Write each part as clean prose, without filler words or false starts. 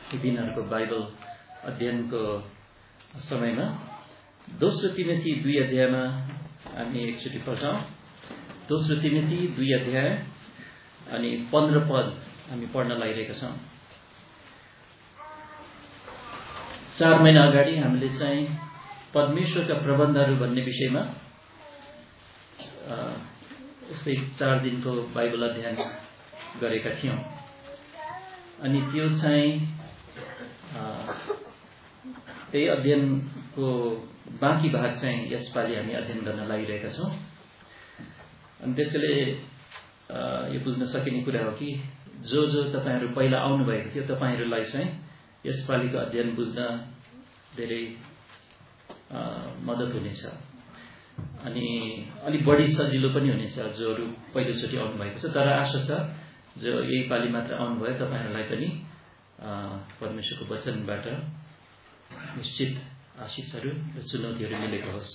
यी दिनहरूको बाइबल अध्ययनको समयमा दोस्रो तिमोथी 2 अध्यायमा हामी एकचोटि पढ्छौं। दोस्रो तिमोथी 2 अध्याय अनि 15 पद हामी पढ्न लागिरहेका छौं। 4 महिना अगाडि हामीले चाहिँ परमेश्वरका प्रबन्धहरू भन्ने विषयमा यस्तै 4 दिनको बाइबल अध्ययन गरेका थियौं। अनि त्यो चाहिँ त्यही अध्ययनको बाँकी भाग चाहिँ यसपालि हामी अध्ययन गर्न लागिरहेका छौं। अनि त्यसैले यो बुझ्न सकिने कुरा हो कि जो तपाईहरु पहिला आउनु भएको थियो तपाईहरुलाई चाहिँ यसपालिको अध्ययन बुझ्न धेरै मद्दत हुनेछ अनि अलि बढी सजिलो पनि हुनेछ जोहरु पहिलोचोटि आउनु भएको छ। तर आशा छ जो यही पाली मात्र आउनुभयो तपाईहरुलाई पनि परमेश्वरको वचनबाट निश्चित आशिषहरू र चुनौतीहरू मिलेको होस्।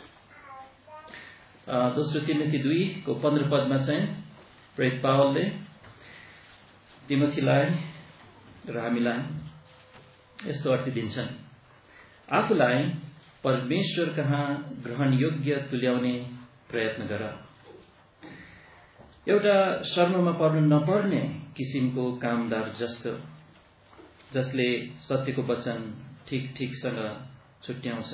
दोस्रो तिमोथी 2 को 15 पदमा चाहिँ प्रेरित पावलले तिमोथीलाई र हामीलाई यस्तो अर्थ दिन्छन्। आफूलाई परमेश्वर कहाँ ग्रहण योग्य तुल्याउने प्रयत्न गर। एउटा शर्ममा पर्नु नपर्ने किसिमको कामदार जस्तो जसले सत्यको वचन ठीक-ठीकसँग छुट्याउँछ।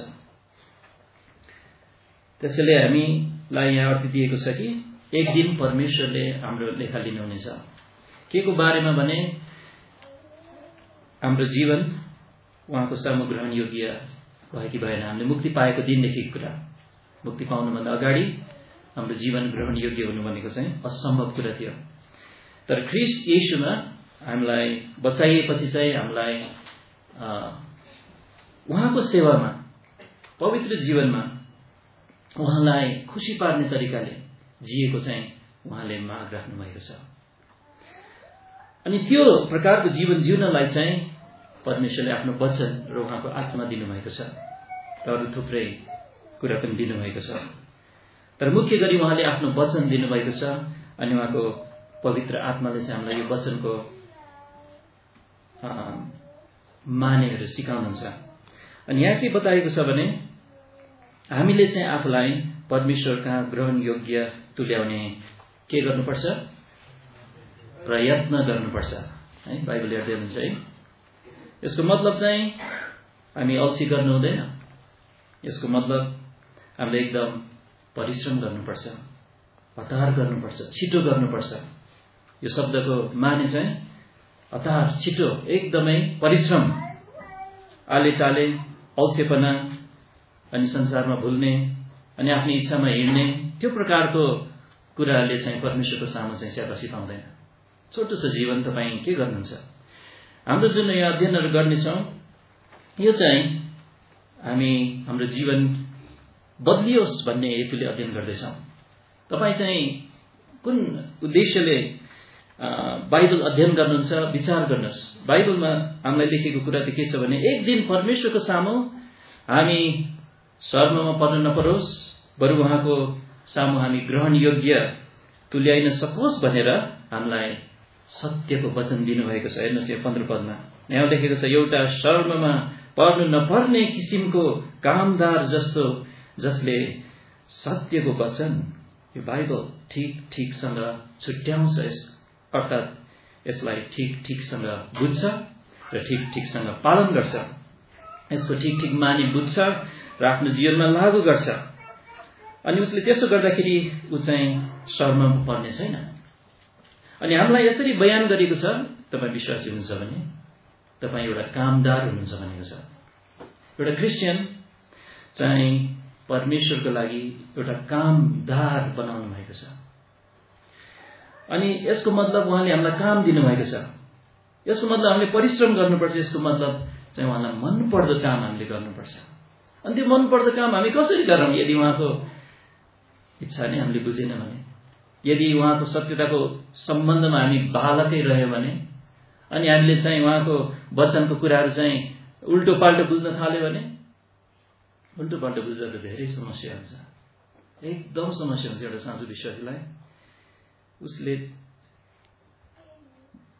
त्यसैले हामीलाई यहाँ अर्थ दिएको छ कि एक दिन परमेश्वरले हाम्रो लेखा लिनुहुनेछ। के को बारेमा भने हाम्रो जीवन उहाँको सामु ग्रहण योग्य भयो कि भएन। हामीले मुक्ति पाएको दिनदेखि कुरा, मुक्ति पाउनुभन्दा अगाडि हाम्रो जीवन ग्रहण योग्य हुनु भनेको चाहिँ असम्भव कुरा थियो। तर ख्रीष्ट येशूमा हामीलाई बचाइएपछि चाहिँ हामीलाई उहाँको सेवामा पवित्र जीवनमा उहाँलाई खुशी पार्ने तरिकाले जिएको चाहिँ उहाँले माग राख्नु भएको छ। अनि त्यो प्रकारको जीवन जिउनलाई चाहिँ परमेश्वरले आफ्नो वचन र उहाँको आत्मा दिनुभएको छ र अरू थुप्रै कुरा पनि दिनुभएको छ। तर मुख्य गरी उहाँले आफ्नो वचन दिनुभएको छ अनि उहाँको पवित्र आत्माले चाहिँ हामीलाई यो वचनको मानेहरू सिकाउनुहुन्छ। अनि यहाँ के बताएको छ भने हामीले चाहिँ आफूलाई परमेश्वर कहाँ ग्रहण योग्य तुल्याउने के गर्नुपर्छ? प्रयत्न गर्नुपर्छ है। बाइबल हेर्दै हुनुहुन्छ है। यसको मतलब चाहिँ हामी अल्छी गर्नु हुँदैन। यसको मतलब हामीले एकदम परिश्रम गर्नुपर्छ, हतार गर्नुपर्छ, छिटो गर्नुपर्छ। यो शब्दको माने चाहिँ हतार, छिटो, एकदमै परिश्रम, आलेटाले, अल्छेपना अनि संसारमा भुल्ने अनि आफ्नो इच्छामा हिँड्ने त्यो प्रकारको कुराले चाहिँ परमेश्वरको सामु चाहिँ स्याबासी पाउँदैन। छोटो छ जीवन, तपाईँ के गर्नुहुन्छ? हाम्रो जुन यो अध्ययनहरू गर्नेछौँ यो चाहिँ हामी हाम्रो जीवन बदलियोस् भन्ने हेतुले अध्ययन गर्दैछौँ। तपाईँ चाहिँ कुन उद्देश्यले बाइबल अध्ययन गर्नुहुन्छ विचार गर्नुहोस्। बाइबलमा हामीलाई लेखेको कुरा त के छ भने एक दिन परमेश्वरको सामु हामी शर्ममा पर्न नपरोस्, बरु उहाँको सामु हामी ग्रहण योग्य तुल्याइन सकोस् भनेर हामीलाई सत्यको वचन दिनुभएको छ। हेर्नुहोस् यो 15 पदमा यहाँ लेखेको छ, एउटा शर्ममा पर्नु नपर्ने किसिमको कामदार जस्तो जसले सत्यको वचन यो बाइबल ठीक-ठीकसँग छुट्याउँछ, अर्थात् यसलाई ठीक-ठीकसँग बुझ्छ र ठीक-ठीकसँग पालन गर्छ। यसको ठीक-ठीक माने बुझ्छ र आफ्नो जीवनमा लागू गर्छ। अनि उसले त्यसो गर्दाखेरि ऊ चाहिँ शर्ममा पर्ने छैन। अनि हामीलाई यसरी बयान गरेको छ, तपाईँ विश्वासी हुनुहुन्छ भने तपाईँ एउटा कामदार हुनुहुन्छ भनेको छ। एउटा क्रिस्चियन चाहिँ परमेश्वरको लागि एउटा कामदार बनाउनु भएको छ। अनि यसको मतलब उहाँले हामीलाई काम दिनुभएको छ। यसको मतलब हामीले परिश्रम गर्नुपर्छ। यसको मतलब चाहिँ उहाँलाई मनपर्दो काम हामीले गर्नुपर्छ। अनि त्यो मनपर्दो काम हामी कसरी गरौँ? यदि उहाँको इच्छा नै हामीले बुझेन भने, यदि उहाँको सत्यताको सम्बन्धमा हामी बालकै रह्यो भने अनि हामीले चाहिँ उहाँको वचनको कुराहरू चाहिँ उल्टो पाल्टो बुझ्न थाल्यो भने, उल्टो पाल्टो बुझ्दा त धेरै समस्या हुन्छ, एकदम समस्या हुन्छ। एउटा साँचो विश्वासीलाई उसले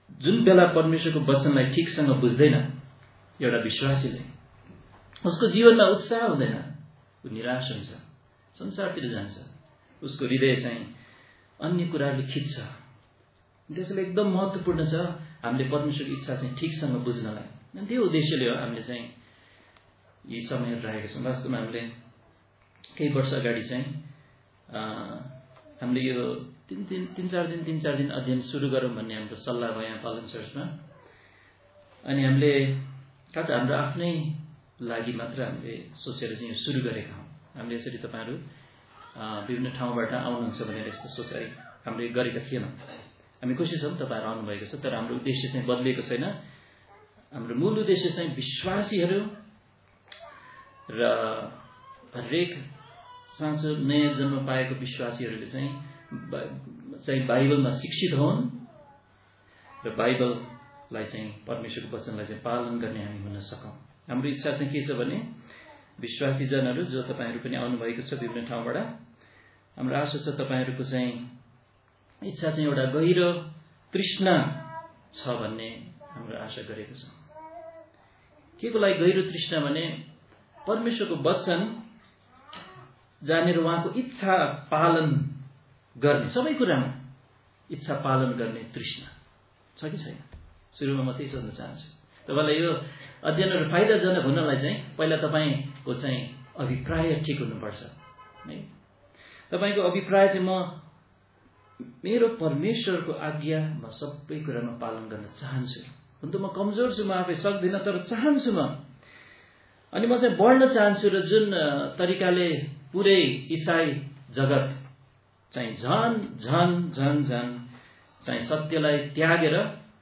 जुन बेला परमेश्वरको वचनलाई ठिकसँग बुझ्दैन एउटा विश्वासीले, उसको जीवनमा उत्साह हुँदैन, ऊ निराश हुन्छ, संसारतिर जान्छ, उसको हृदय चाहिँ अन्य कुराले खिच्छ। त्यसैले एकदम महत्त्वपूर्ण छ हामीले परमेश्वरको इच्छा चाहिँ ठिकसँग बुझ्नलाई। अनि त्यो उद्देश्यले हो हामीले चाहिँ यी समयहरू राखेका छौँ। वास्तवमा हामीले केही वर्ष अगाडि चाहिँ हामीले यो तीन चार दिन अध्ययन सुरु गरौँ भन्ने हाम्रो सल्लाह भयो यहाँ पालन चर्चमा। अनि हामीले खास हाम्रो आफ्नै लागि मात्र हामीले सोचेर चाहिँ यो सुरु गरेका हौँ। हामीले यसरी तपाईँहरू विभिन्न ठाउँबाट आउनुहुन्छ भनेर यस्तो सोचाइ हामीले गरेका थिएनौँ। हामी खुसी छौँ तपाईँहरू आउनुभएको छ, तर हाम्रो उद्देश्य चाहिँ बदलिएको छैन। हाम्रो मूल उद्देश्य चाहिँ विश्वासीहरू र हरेक साँचो नयाँ जन्म पाएको विश्वासीहरूले चाहिँ बाइबलमा शिक्षित हुन् र बाइबललाई चाहिँ परमेश्वरको वचनलाई चाहिँ पालन गर्ने हामी हुन सकौँ। हाम्रो इच्छा चाहिँ के छ भने विश्वासीजनहरू जो तपाईँहरू पनि आउनुभएको छ विभिन्न ठाउँबाट, हाम्रो आशा छ तपाईँहरूको चाहिँ इच्छा चाहिँ एउटा गहिरो तृष्णा छ भन्ने हाम्रो आशा गरेको छ। के को लागि गहिरो तृष्णा भने परमेश्वरको वचन जानेर उहाँको इच्छा पालन गर्ने, सबै कुरामा इच्छा पालन गर्ने तृष्णा छ कि छैन? सुरुमा म त्यही सोध्न चाहन्छु। तपाईँलाई यो अध्ययनहरू फाइदाजनक हुनलाई चाहिँ पहिला तपाईँको चाहिँ अभिप्राय ठिक हुनुपर्छ है। तपाईँको अभिप्राय चाहिँ मेरो परमेश्वरको आज्ञा म सबै कुरामा पालन गर्न चाहन्छु। हुन त म कमजोर छु, म आफै सक्दिनँ, तर चाहन्छु म। अनि म चाहिँ बढ्न चाहन्छु र जुन तरिकाले पुरै इसाई जगत चाहिँ झन झन झन झन चाहिँ सत्यलाई त्यागेर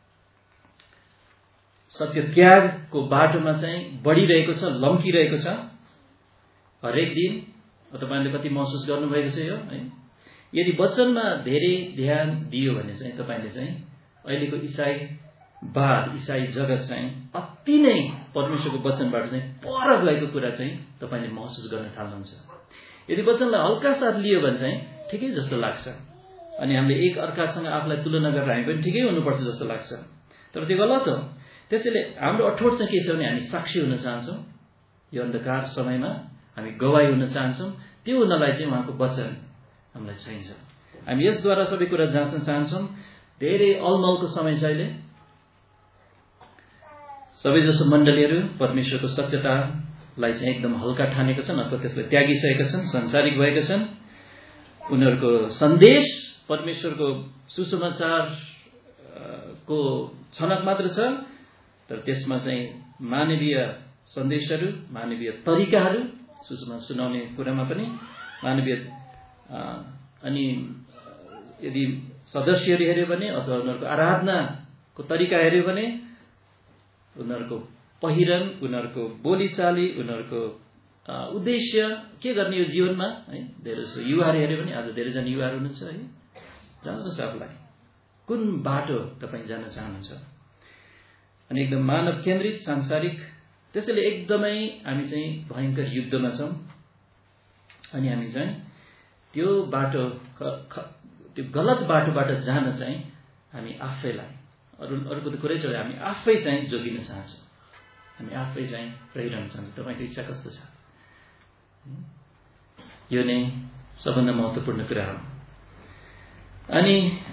सत्य त्यागको बाटोमा चाहिँ बढिरहेको छ, लम्किरहेको छ हरेक दिन। तपाईँले कति महसुस गर्नुभएको छ यो है। यदि वचनमा धेरै ध्यान दियो भने चाहिँ तपाईँले चाहिँ अहिलेको इसाईवाद, इसाई जगत चाहिँ अति नै परमेश्वरको वचनबाट चाहिँ पर गएको कुरा चाहिँ तपाईँले महसुस गर्न थाल्नुहुन्छ। यदि वचनलाई हल्का साथ लियो भने चाहिँ ठिकै जस्तो लाग्छ। अनि हामीले एक अर्कासँग आफूलाई तुलना गरेर हामी पनि ठिकै हुनुपर्छ जस्तो लाग्छ, तर त्यो गलत हो। त्यसैले हाम्रो अठोट चाहिँ के छ भने हामी साक्षी हुन चाहन्छौँ। यो अन्धकार समयमा हामी गवाही हुन चाहन्छौँ। त्यो हुनलाई चाहिँ उहाँको वचन हामीलाई चाहिन्छ। हामी यसद्वारा सबै कुरा जाँच्न चाहन्छौँ। धेरै अलमलको समय छ अहिले। सबैजसो मण्डलीहरू परमेश्वरको सत्यतालाई चाहिँ एकदम हल्का ठानेका छन् अथवा त्यसलाई त्यागिसकेका छन्, संसारिक भएका छन्। उनीहरूको सन्देश परमेश्वरको सुसमाचारको छनक मात्र छ, तर त्यसमा चाहिँ मानवीय सन्देशहरू, मानवीय तरिकाहरू, सुसमाचार सुनाउने कुरामा पनि मानवीय अनि यदि सदस्यहरू हेऱ्यो भने अथवा उनीहरूको आराधनाको तरिका हेऱ्यो भने उनीहरूको पहिरन, उनीहरूको बोलीचाली, उनीहरूको उद्देश्य के गर्ने यो जीवनमा है। धेरै जसो युवाहरू हेऱ्यो भने आज धेरैजना युवाहरू हुनुहुन्छ है। जान्नुहोस् आफूलाई कुन बाटो तपाईँ जान चाहनुहुन्छ। अनि एकदम मानव केन्द्रित, सांसारिक। त्यसैले एकदमै हामी चाहिँ भयङ्कर युद्धमा छौँ। अनि हामी चाहिँ त्यो बाटो, त्यो गलत बाटोबाट जान चाहिँ हामी आफैलाई, अरूको त कुरै छ, हामी आफै चाहिँ जोगिन चाहन्छौँ। हामी आफै चाहिँ रहिरहन चाहन्छौँ। तपाईँको इच्छा कस्तो छ? यो नै सबभन्दा महत्त्वपूर्ण कुरा हो। अनि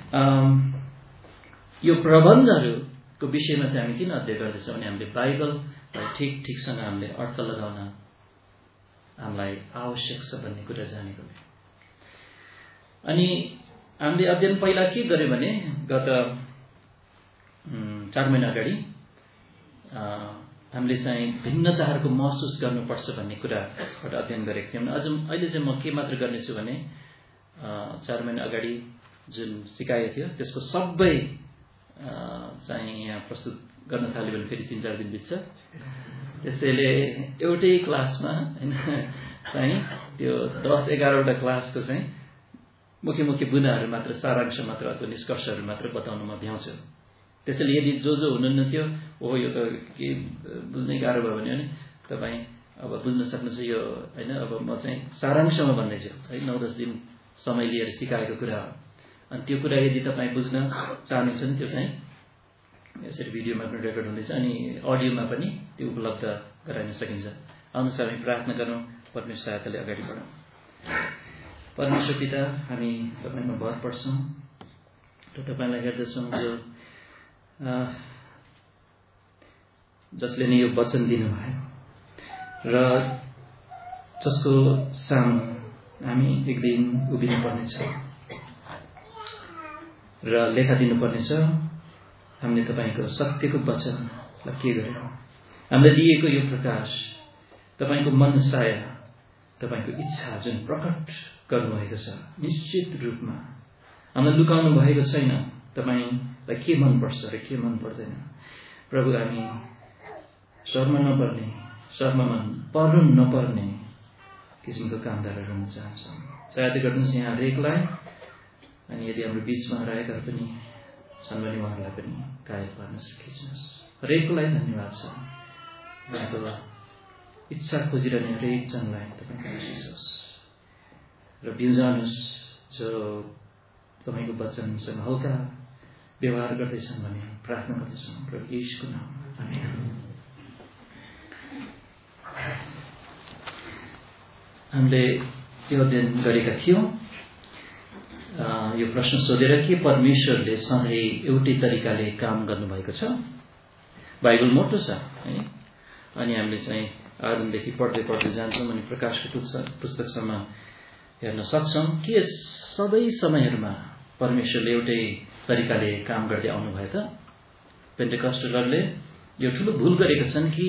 यो प्रबन्धहरूको विषयमा चाहिँ हामी किन अध्ययन गर्दैछौँ भने हामीले बाइबललाई ठिकसँग हामीले अर्थ लगाउन हामीलाई आवश्यक छ भन्ने कुरा जानेको हो। अनि हामीले अध्ययन पहिला के गर्यो भने गत 4 महिना अगाडि हामीले चाहिँ भिन्नताहरूको महसुस गर्नुपर्छ भन्ने कुराबाट अध्ययन गरेको थियौँ। अहिले चाहिँ म के मात्र गर्नेछु भने 4 महिना अगाडि जुन सिकाएको थियो त्यसको सबै चाहिँ यहाँ प्रस्तुत गर्न थाल्यो भने फेरि 3-4 दिन बित्छ। त्यसैले एउटै क्लासमा हैन चाहिँ त्यो 10-11वटा क्लासको चाहिँ मुख्य बुदाहरू मात्र, सारांश मात्र अथवा निष्कर्षहरू मात्र बताउन म भ्याउँछु। त्यसैले यदि जो हुनुहुन्न थियो यो त के बुझ्नै गाह्रो भयो भने तपाईँ अब बुझ्न सक्नुहुन्छ यो हैन। अब म चाहिँ सारांशमा भन्दैछु है। 9-10 दिन समय लिएर सिकाएको कुरा हो। अनि त्यो कुरा यदि तपाईँ बुझ्न चाहनुहुन्छ भने त्यो चाहिँ यसरी भिडियोमा पनि रेकर्ड हुँदैछ अनि अडियोमा पनि त्यो उपलब्ध गराउन सकिन्छ। आउनुहोस् हामी प्रार्थना गरौँ, परमेश्वर सहायताले अगाडि बढौँ। परमेश्वर पिता, हामी तपाईँमा भर पर्छौँ र तपाईँलाई हेर्दछौँ जसले नै यो वचन दिनुभयो र जसको सामु हामी एक दिन उभिनु पर्नेछ र लेखा दिनुपर्नेछ। हामीले तपाईँको सत्यको वचनलाई के गर्यौँ, हामीले दिएको यो प्रकाश, तपाईँको मनसाय, तपाईँको इच्छा जुन प्रकट गर्नुभएको छ, निश्चित रूपमा हामीलाई लुकाउनु भएको छैन तपाईँलाई के मनपर्छ र के मन पर्दैन। प्रभु, हामी शर्म नपर्ने, शर्ममा पर्नु नपर्ने किसिमको कामदारहरू हुन चाहन्छौँ। सहायता गर्नुहोस् यहाँ हरेकलाई, अनि यदि हाम्रो बिचमा रहेका पनि छन् भने उहाँहरूलाई पनि कायल पार्न सकिनुहोस्। हरेकलाई धन्यवाद छ। उहाँको इच्छा खोजिरहने हरेकजनलाई तपाईँको आशिष होस् र बिउजानुहोस् जो तपाईँको वचनसँग हल्का व्यवहार गर्दैछन् भने प्रार्थना गर्दछौँ प्रभु येशूको नाममा, आमेन। हामीले यो अध्ययन गरेका थियौँ यो प्रश्न सोधेर के परमेश्वरले सधैँ एउटै तरिकाले काम गर्नुभएको छ? बाइबल मोटो छ है, अनि हामीले चाहिँ आदिमदेखि पढ्दै जान्छौँ अनि प्रकाशको पुस्तकसम्म हेर्न सक्छौँ के सबै समयहरूमा परमेश्वरले एउटै तरिकाले काम गर्दै आउनुभयो त? पेन्टेकस्टलहरूले यो ठुलो भूल गरेका छन् कि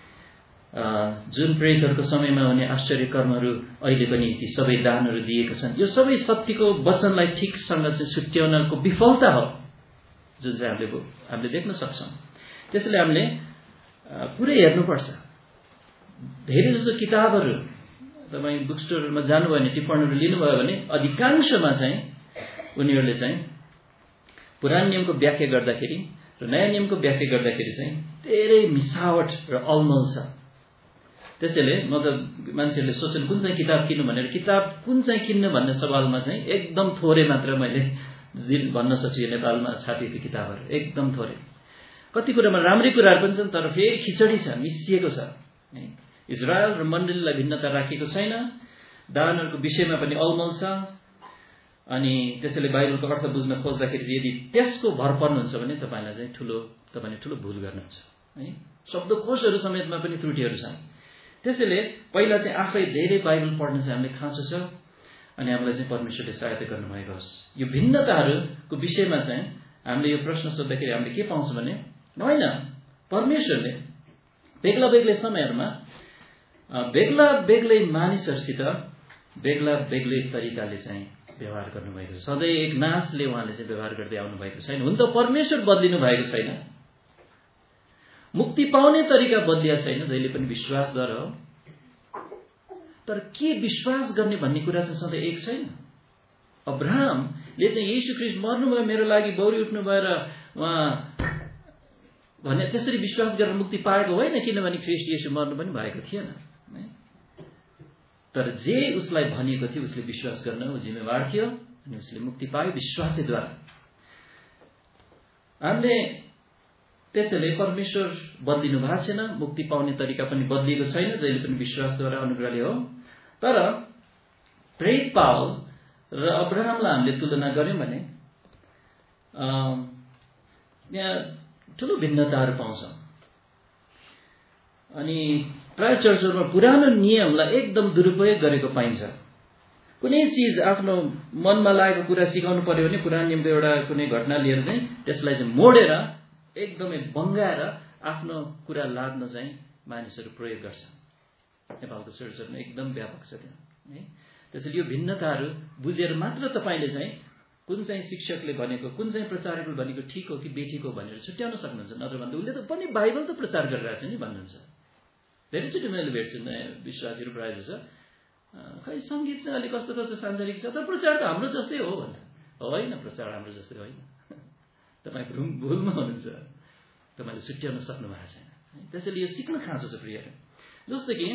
जुन प्रेरितहरूको समयमा हुने आश्चर्य कर्महरू अहिले पनि ती सबै दानहरू दिएका छन्, यो सबै सत्यको वचनलाई ठिकसँग छुट्याउनको विफलता हो जुन चाहिँ हामीले देख्न सक्छौँ। त्यसैले हामीले पुरै हेर्नुपर्छ। धेरै जस्तो किताबहरू तपाईँ बुक स्टोरहरूमा जानुभयो भने टिप्पणीहरू लिनुभयो भने अधिकांशमा चाहिँ उनीहरूले चाहिँ पुरानो नियमको व्याख्या गर्दाखेरि र नयाँ नियमको व्याख्या गर्दाखेरि चाहिँ धेरै मिसावट र अलमल छ। त्यसैले म त मान्छेहरूले सोच्छन् कुन चाहिँ किताब किन्नु भनेर, किताब कुन चाहिँ किन्नु भन्ने सवालमा चाहिँ एकदम थोरै मात्र मैले भन्न सक्छु। नेपालमा छापिएको किताबहरू एकदम थोरै, कति कुरामा राम्रै कुराहरू पनि छन् तर फेरि खिचडी छ, मिसिएको छ। इजरायल र मण्डलीलाई भिन्नता राखेको छैन, दानहरूको विषयमा पनि अलमल छ। अनि त्यसैले बाइबलको अर्थ बुझ्न खोज्दाखेरि यदि त्यसको भर पर्नुहुन्छ भने तपाईँले ठुलो भुल गर्नुहुन्छ है। शब्दकोशहरू समेतमा पनि त्रुटिहरू छन्। त्यसैले पहिला चाहिँ आफै धेरै बाइबल पढ्न चाहिँ हामीले खाँचो छ अनि हामीलाई चाहिँ परमेश्वरले सहायता गर्नुभएको होस्। यो भिन्नताहरूको विषयमा चाहिँ हामीले यो प्रश्न सोद्धाखेरि हामीले के पाउँछौँ भने होइन, परमेश्वरले बेग्ला बेग्लै समयहरूमा बेग्ला बेग्लै मानिसहरूसित बेग्ला बेग्लै तरिकाले चाहिँ व्यवहार गर्नुभएको छ। सधैँ एक नासले उहाँले चाहिँ व्यवहार गर्दै आउनुभएको छैन। हुन त परमेश्वर बदलिनु भएको छैन, मुक्ति पाउने तरिका बदलिया छैन, जहिले पनि विश्वासद्वारा हो। तर के विश्वास गर्ने भन्ने कुरा चाहिँ सधैँ एक छैन। अब्राहमले चाहिँ येशू ख्रीष्ट मर्नुभयो मेरो लागि, बौरी उठ्नुभयो र उहाँ भने त्यसरी विश्वास गरेर मुक्ति पाएको होइन, किनभने ख्रीष्ट येशू मर्नु पनि भएको थिएन। तर जे उसलाई भनिएको थियो उसले विश्वास गर्न जिम्मेवार थियो अनि उसले मुक्ति पायो विश्वासैद्वारा। हामीले त्यसैले परमेश्वर बदलिनु भएको छैन, मुक्ति पाउने तरिका पनि बदलिएको छैन, जहिले पनि विश्वासद्वारा अनुग्रहले हो। तर प्रेरित पावल र अब्राहमलाई हामीले तुलना गर्यौँ भने यहाँ ठुलो भिन्नताहरू पाउँछौँ। अनि प्राय चर्चहरूमा पुरानो नियमलाई एकदम दुरुपयोग गरेको पाइन्छ। कुनै चिज आफ्नो मनमा लागेको कुरा सिकाउनु पर्यो भने पुरानो नियमको एउटा कुनै घटना लिएर चाहिँ त्यसलाई चाहिँ मोडेर एकदमै बङ्गाएर आफ्नो कुरा लाद्न चाहिँ मानिसहरू प्रयोग गर्छन्। नेपालको चर्चहरूमा एकदम व्यापक छ त्यो है। त्यसैले यो भिन्नताहरू बुझेर मात्र तपाईँले चाहिँ कुन चाहिँ शिक्षकले भनेको, कुन चाहिँ प्रचारकले भनेको ठिक हो कि बेठिक हो भनेर छुट्याउन सक्नुहुन्छ। नत्र भन्दा उसले त पनि बाइबल त प्रचार गरिरहेछ नि भन्नुहुन्छ। धेरैचोटि मैले भेट्छु नयाँ विश्वासीहरू प्रायः जसो खै सङ्गीत चाहिँ अलिक कस्तो कस्तो सांसारिक छ तर प्रचार त हाम्रो जस्तै हो भन्छ। होइन, प्रचार हाम्रो जस्तै होइन। तपाईँ भुलमा हुनुहुन्छ, तपाईँले छुट्याउन सक्नु भएको छैन। त्यसैले यो सिक्न खाँचो छ प्रियहरू। जस्तो कि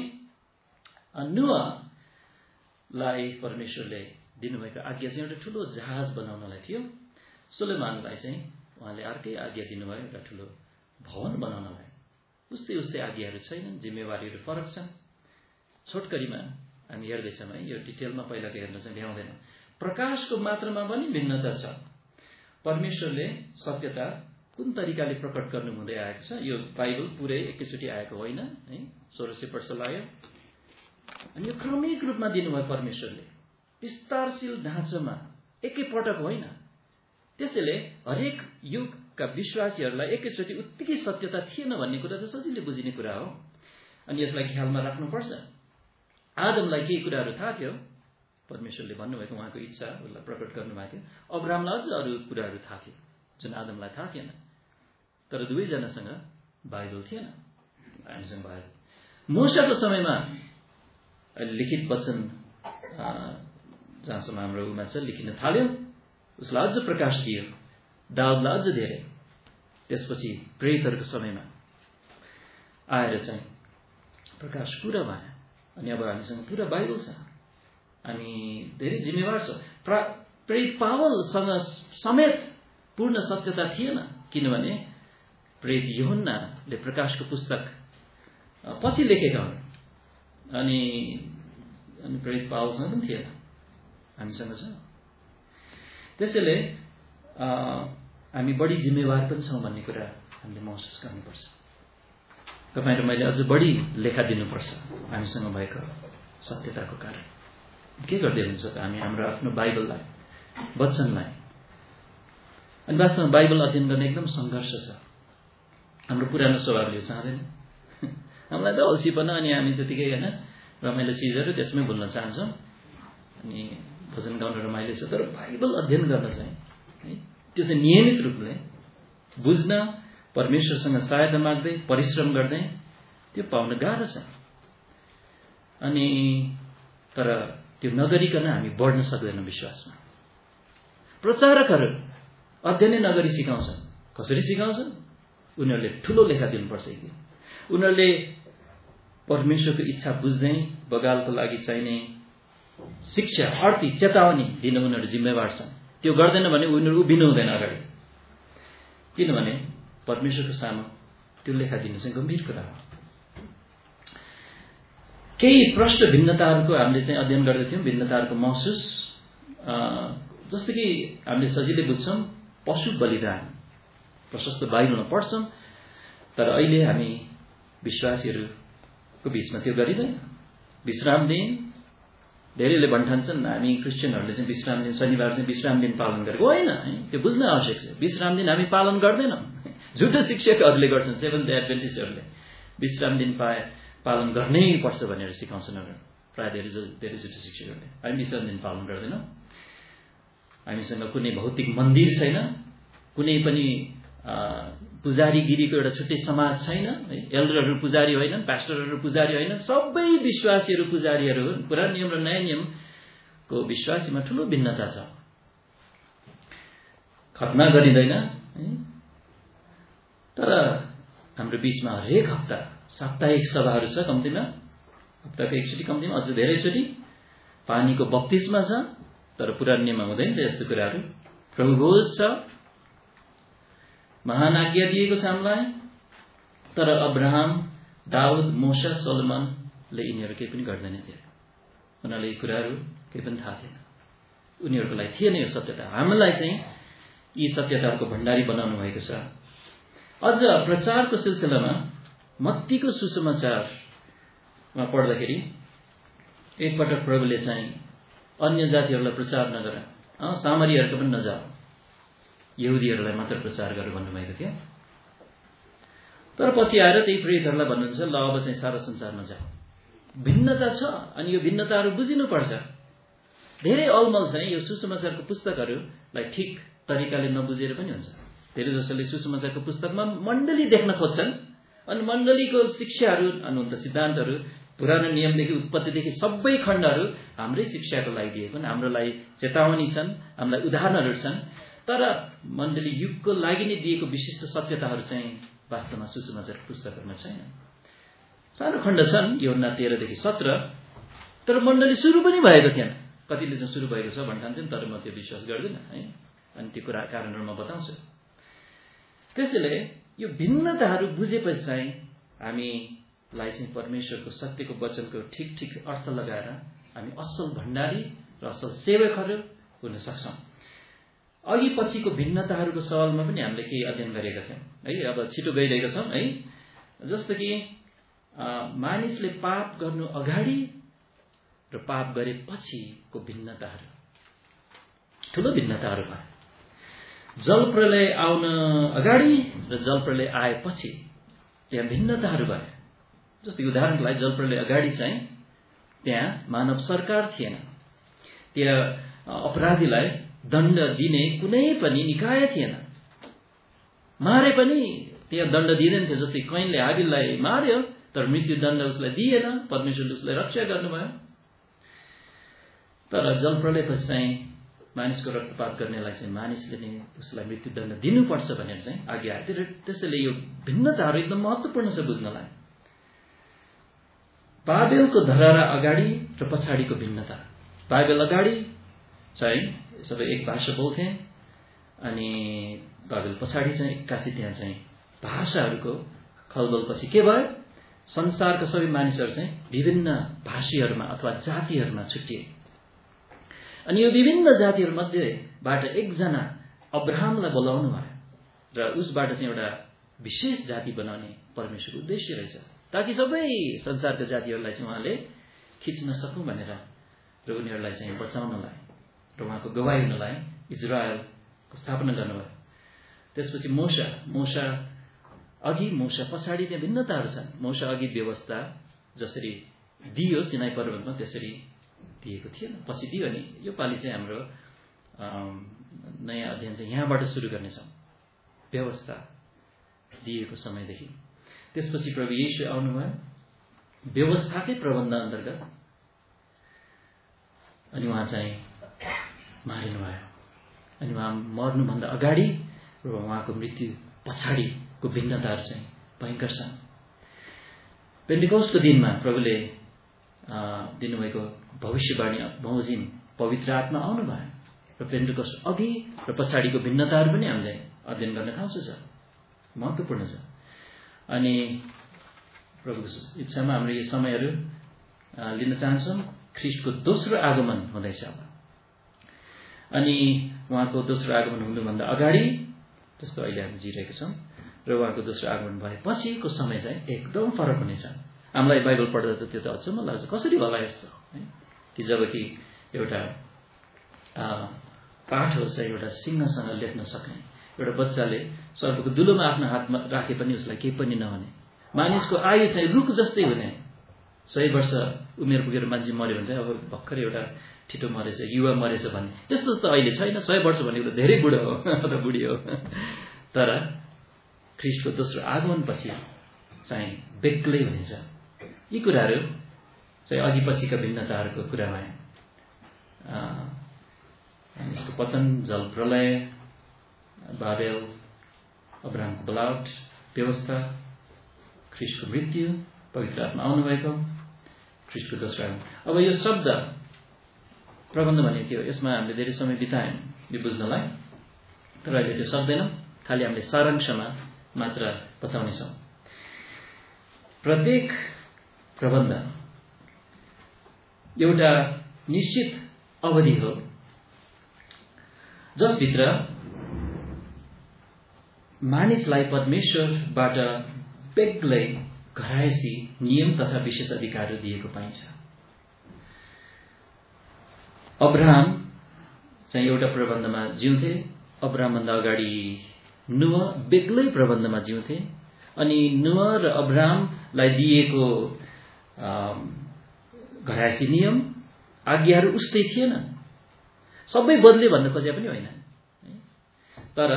नोआलाई परमेश्वरले दिनुभएको आज्ञा चाहिँ एउटा ठुलो जहाज बनाउनलाई थियो। सुलेमानलाई चाहिँ उहाँले अर्कै आज्ञा दिनुभयो एउटा ठुलो भवन बनाउनलाई। उस्तै आज्ञाहरू छैनन्, जिम्मेवारीहरू फरक छन्। छोटकरीमा हामी हेर्दैछौँ है, यो डिटेलमा पहिलाको हेर्न चाहिँ भ्याउँदैन। प्रकाशको मात्रामा पनि भिन्नता छ। परमेश्वरले सत्यता कुन तरिकाले प्रकट गर्नु हुँदै आएको छ, यो बाइबल पुरै एकैचोटि आएको होइन है, 1600 वर्ष लाग्यो। अनि यो क्रमिक रूपमा दिनुभयो परमेश्वरले, विस्तारशील ढाँचामा, एकैपटक होइन। त्यसैले हरेक युगका विश्वासीहरूलाई एकैचोटि उत्तिकै सत्यता थिएन भन्ने कुरा त सजिलै बुझिने कुरा हो। अनि यसलाई ख्यालमा राख्नुपर्छ। आदमलाई केही कुराहरू थाहा थियो, परमेश्वरले भन्नुभएको उहाँको इच्छा उसलाई प्रकट गर्नुभएको थियो। अब्राहमलाई अझ अरू कुराहरू थाहा थियो जुन आदमलाई थाहा थिएन। तर दुवैजनासँग बाइबल थिएन, हामीसँग बाइबल। मूसाको समयमा लिखित वचन जहाँसम्म हाम्रो उमा छ लेखिन थाल्यो, उसलाई अझ प्रकाश दियो, दाउदलाई अझ धेरै। त्यसपछि प्रेरितहरूको समयमा आएर चाहिँ प्रकाश पुरा भयो। अनि अब हामीसँग पुरा बाइबल छ, हामी धेरै जिम्मेवार छौँ। प्रेरित पावलसँग समेत पूर्ण सत्यता थिएन, किनभने प्रेरित यूहन्नाले प्रकाशको पुस्तक पछि लेखेका हुन्। अनि प्रेरित पावलसँग पनि थिएन, हामीसँग छ। त्यसैले हामी बढी जिम्मेवार पनि छौँ भन्ने कुरा हामीले महसुस गर्नुपर्छ। तपाईँ र मैले अझ बढी लेखा दिनुपर्छ हामीसँग भएको सत्यताको कारण। के गर्दै हुन्छ त हामी हाम्रो आफ्नो बाइबललाई, वचनलाई। अनि वास्तवमा बाइबल अध्ययन गर्ने एकदम सङ्घर्ष छ। हाम्रो पुरानो स्वभावले चाहँदैन, हामीलाई त अल्छीपना, अनि हामी त्यतिकै होइन रमाइलो चिजहरू त्यसमै भुल्न चाहन्छौँ। अनि भजन गाउन रमाइलो छ, तर बाइबल अध्ययन गर्न चाहिँ है, त्यो चाहिँ नियमित रूपले बुझ्न, परमेश्वरसँग सहायता माग्दै परिश्रम गर्दै त्यो पाउन गाह्रो छ। अनि तर त्यो नगरिकन हामी बढ्न सक्दैनौँ विश्वासमा। प्रचारकहरू अध्ययनै नगरी सिकाउँछन्। कसरी सिकाउँछन्? उनीहरूले ठुलो लेखा दिनुपर्छ एक दिन। उनीहरूले परमेश्वरको इच्छा बुझ्दै बगालको लागि चाहिने शिक्षा, अर्थी, चेतावनी दिन उनीहरू जिम्मेवार छन्। त्यो गर्दैन भने उनीहरू उभिनु हुँदैन अगाडि। किनभने परमेश्वरको सामु त्यो लेखा दिनु चाहिँ गम्भीर कुरा हो। केही प्रष्ट भिन्नताहरूको हामीले चाहिँ अध्ययन गर्दैथ्यौँ, भिन्नताहरूको महसुस। जस्तो कि हामीले सजिलै बुझ्छौँ, पशु बलिदान प्रशस्त बाइबलमा पढ्छौँ, तर अहिले हामी विश्वासीहरूको बिचमा त्यो गरिँदैन। विश्राम दिन, धेरैले भन्ठान्छन् हामी क्रिस्चियनहरूले चाहिँ विश्राम दिन, शनिबार चाहिँ विश्राम दिन पालन गरेको होइन है, त्यो बुझ्न आवश्यक छ। विश्राम दिन हामी पालन गर्दैनौँ, झुटो शिक्षकहरूले गर्छन्। सेभेन्थ डे एडभेन्टिस्टहरूले विश्राम दिन पालन गर्नै पर्छ भनेर सिकाउँछन्। प्रायः धेरै झुटो शिक्षकहरूले। हामी विश्राम दिन पालन गर्दैनौँ। हामीसँग कुनै भौतिक मन्दिर छैन, कुनै पनि पुजारीगिरीको एउटा छुट्टै समाज छैन है। एल्डरहरू पुजारी होइनन्, पास्टरहरू पुजारी होइनन्, सबै विश्वासीहरू पुजारीहरू हुन्। पुरानो नियम र नयाँ नियमको विश्वासीमा ठुलो भिन्नता छ। खतना गरिँदैन है, तर हाम्रो बिचमा हरेक हप्ता साप्ताहिक सभाहरू छ, कम्तीमा हप्ताको एकचोटि, कम्तीमा अझ धेरैचोटि पानीको बप्तिस्मा छ। तर पुरानो नियममा हुँदैन यस्तो कुराहरू। प्रभु भोज छ, महान आज्ञा दिएको छ हामीलाई। तर अब्राहम, दाउद, मोसा, सोलोमनले यिनीहरू केही पनि गर्दैन थिए। उनीहरूले यी कुराहरू केही पनि थाहा थिएन, उनीहरूको लागि थिएन यो सत्यता। हामीलाई चाहिँ यी सत्यताहरूको भण्डारी बनाउनु भएको छ। अझ प्रचारको सिलसिलामा मत्तीको सुसमाचारमा पढ्दाखेरि एकपटक प्रभुले चाहिँ अन्य जातिहरूलाई प्रचार नगर, सामरीहरूको पनि नजाऊ, यहुदीहरूलाई मात्र प्रचार गर भन्नुभएको थियो। तर पछि आएर त्यही प्रेरितहरूलाई भन्नुहुन्छ ल अब चाहिँ सारा संसारमा जाऊ। भिन्नता छ, अनि यो भिन्नताहरू बुझिनुपर्छ। धेरै अलमल चाहिँ यो सुसमाचारको पुस्तकहरूलाई ठिक तरिकाले नबुझेर पनि हुन्छ। धेरै जसोले सुसमाचारको पुस्तकमा मण्डली देख्न खोज्छन्, अनि मण्डलीको शिक्षाहरू, अनुन्त सिद्धान्तहरू, पुरानो नियमदेखि उत्पत्तिदेखि सबै खण्डहरू हाम्रै शिक्षाको लागि दिएको, हाम्रो लागि चेतावनी छन्, हामीलाई उदाहरणहरू छन्। तर मण्डली युगको लागि नै दिएको विशिष्ट सत्यताहरू चाहिँ वास्तवमा सुसमाचारको पुस्तकहरूमा छैन। सानो खण्ड छन्, यूहन्ना 13देखि 17, तर मण्डली सुरु पनि भएको थिएन। कतिले चाहिँ सुरु भएको छ भन्ठान्छन्, तर म त्यो विश्वास गर्दिनँ है। अनि त्यो कुरा कारणहरू म बताउँछु। त्यसैले यो भिन्नताहरू बुझेपछि चाहिँ हामीलाई चाहिँ परमेश्वरको सत्यको वचनको ठिक ठिक अर्थ लगाएर हामी असल भण्डारी र असल सेवकहरू हुन सक्छौँ। अघि पछिको भिन्नताहरूको सवालमा पनि हामीले केही अध्ययन गरेका थियौँ है। अब छिटो गइरहेका छौँ है। जस्तो कि मानिसले पाप गर्नु अगाडि र पाप गरेपछिको भिन्नताहरू, ठुलो भिन्नताहरू भयो। जलप्रलय आउन अगाडि र जलप्रलय आएपछि त्यहाँ भिन्नताहरू भयो। जस्तो कि उदाहरणको लागि जलप्रलय अगाडि चाहिँ त्यहाँ मानव सरकार थिएन, त्यहाँ अपराधीलाई दण्ड दिने कुनै पनि निकाय थिएन, मारे पनि त्यहाँ दण्ड दिँदैन थियो। जस्तै कैनले हाबिललाई मार्यो तर मृत्युदण्ड उसलाई दिएन, परमेश्वरले उसलाई रक्षा गर्नुभयो। तर जलप्रलयपछि चाहिँ मानिसको रक्तपात गर्नेलाई चाहिँ मानिसले नै उसलाई मृत्युदण्ड दिनुपर्छ भनेर चाहिँ आज्ञा आयो। त्यसैले यो भिन्नताहरू एकदम महत्त्वपूर्ण छ बुझ्नलाई। बाबेलको धरहरा अगाडि र पछाडिको भिन्नता। बाबेल अगाडि चाहिँ सबै एक भाषा बोल्थे, अनि बाबेल पछाडि चाहिँ एक्कासी त्यहाँ चाहिँ भाषाहरूको खलबलपछि के भयो, संसारका सबै मानिसहरू चाहिँ विभिन्न भाषीहरूमा अथवा जातिहरूमा छुट्टिए। अनि यो विभिन्न जातिहरूमध्येबाट एकजना अब्राहमलाई बोलाउनु भयो र उसबाट चाहिँ एउटा विशेष जाति बनाउने परमेश्वरको उद्देश्य रहेछ, ताकि सबै संसारका जातिहरूलाई चाहिँ उहाँले खिच्न सकौँ भनेर र उनीहरूलाई चाहिँ बचाउनलाई र उहाँको गवाही हुनलाई इजरायलको स्थापना गर्नुभयो। त्यसपछि मोसा अघि मोसा पछाडि त्यहाँ भिन्नताहरू छन्। मोसा अघि व्यवस्था जसरी दियो सिनाई पर्वतमा त्यसरी दिएको थिएन, पछि दियो। नि यो पालि चाहिँ हाम्रो नयाँ अध्ययन चाहिँ यहाँबाट सुरु गर्नेछौँ, व्यवस्था दिएको समयदेखि। त्यसपछि प्रभु येशू आउनुभयो व्यवस्थाकै प्रबन्ध अन्तर्गत, अनि उहाँ चाहिँ मारिनुभयो। अनि उहाँ मर्नुभन्दा अगाडि र उहाँको मृत्यु पछाडिको भिन्नताहरू चाहिँ भयङ्कर छन्। पेन्टिकोस्टको दिनमा प्रभुले दिनुभएको भविष्यवाणी बमोजिम पवित्र आत्मा आउनुभयो र पेन्टिकोस्ट अघि र पछाडिको भिन्नताहरू पनि हामीले अध्ययन गर्न खाँचो छ, महत्त्वपूर्ण छ। अनि प्रभुको इच्छामा हाम्रो यो समयहरू लिन चाहन्छौँ। ख्रिस्टको दोस्रो आगमन हुँदैछ अब, अनि उहाँको दोस्रो आगमन हुनुभन्दा अगाडि जस्तो अहिले हामी जिरहेका छौँ र उहाँको दोस्रो आगमन भएपछिको समय चाहिँ एकदम फरक हुनेछ। हामीलाई बाइबल पढ्दा त त्यो त अचम्म लाग्छ, कसरी होला यस्तो है। कि जबकि एउटा पाठ हो चाहिँ एउटा सिंहसँग लेख्न सक्ने, एउटा बच्चाले सर्पको दुलोमा आफ्नो हातमा राखे पनि उसलाई केही पनि नहुने, मानिसको आयु चाहिँ रुख जस्तै हुने। 100 वर्ष उमेर पुगेर मान्छे मऱ्यो भने चाहिँ अब भर्खर एउटा छिटो मरेछ, युवा मरेछ भन्ने त्यस्तो त अहिले छैन। 100 वर्ष भनेको त धेरै बुढो हो अथवा बुढी हो। तर ख्रिस्टको दोस्रो आगमनपछि चाहिँ बेग्लै हुनेछ। यी कुराहरू चाहिँ अघि पछिका भिन्नताहरूको कुरा भयो। यसको पतन, जल प्रलय, बाबेल, अब्राहमको बलावट, व्यवस्था, ख्रिस्टको मृत्यु, पवित्र आत्मा आउनुभएको, ख्रिस्टको दोस्रो आगमन। अब यो शब्द प्रबन्ध भनेको के हो, यसमा हामीले धेरै समय बितायौँ यो बुझ्नलाई, तर अहिले त्यो सक्दैनौँ। खालि हामीले सारांशमा मात्र बताउनेछौँ। प्रत्येक प्रबन्ध एउटा निश्चित अवधि हो जसभित्र मानिसलाई परमेश्वरबाट बेग्लै घरायसी नियम तथा विशेष अधिकारहरू दिएको पाइन्छ। अब्राहम चाहिँ एउटा प्रबन्धमा जिउँथे, अब्राहमभन्दा अगाडि नोह बेग्लै प्रबन्धमा जिउँथे, अनि नोह र अब्राहमलाई दिएको घरायसी नियम आज्ञाहरू उस्तै थिएन। सबै बदले भन्न खोजे पनि होइन, तर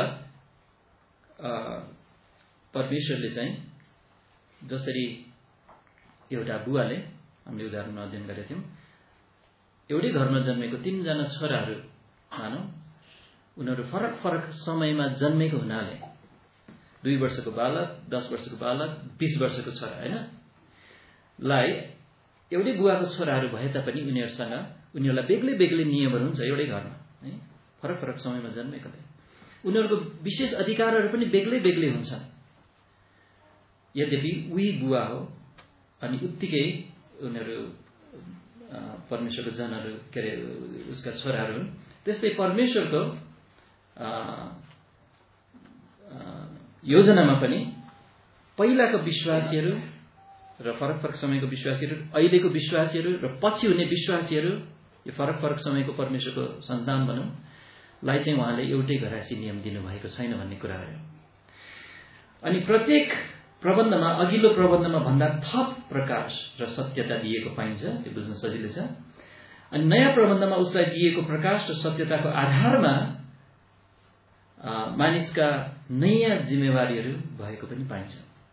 परमेश्वरले चाहिँ जसरी एउटा बुवाले, हामीले उदाहरणमा अध्ययन गरेका थियौँ, एउटै घरमा जन्मेको 3 जना छोराहरू मानौँ, उनीहरू फरक फरक समयमा जन्मेको हुनाले 2 वर्षको बालक, 10 वर्षको बालक, 20 वर्षको छोरा होइन लाई एउटै बुवाको छोराहरू भए तापनि उनीहरूलाई बेग्लै बेग्लै नियमहरू हुन्छ एउटै घरमा है, फरक फरक समयमा जन्मेकोले। उनीहरूको विशेष अधिकारहरू पनि बेग्लै बेग्लै हुन्छन्। यद्यपि उही बुवा हो अनि उत्तिकै उनीहरू परमेश्वरको जनहरू के अरे उसका छोराहरू हुन्। त्यस्तै परमेश्वरको योजनामा पनि पहिलाको विश्वासीहरू र फरक फरक समयको विश्वासीहरू, अहिलेको विश्वासीहरू र पछि हुने विश्वासीहरू, यो फरक फरक समयको परमेश्वरको सन्तान भनौँ लाई चाहिँ उहाँले एउटै घरायसी नियम दिनुभएको छैन भन्ने कुरा हो। अनि प्रत्येक प्रबन्धमा अघिल्लो प्रबन्धमा भन्दा थप प्रकाश र सत्यता दिएको पाइन्छ, त्यो बुझ्न सजिलो छ। अनि नयाँ प्रबन्धमा उसलाई दिएको प्रकाश र सत्यताको आधारमा मानिसका नयाँ जिम्मेवारीहरू भएको पनि पाइन्छ।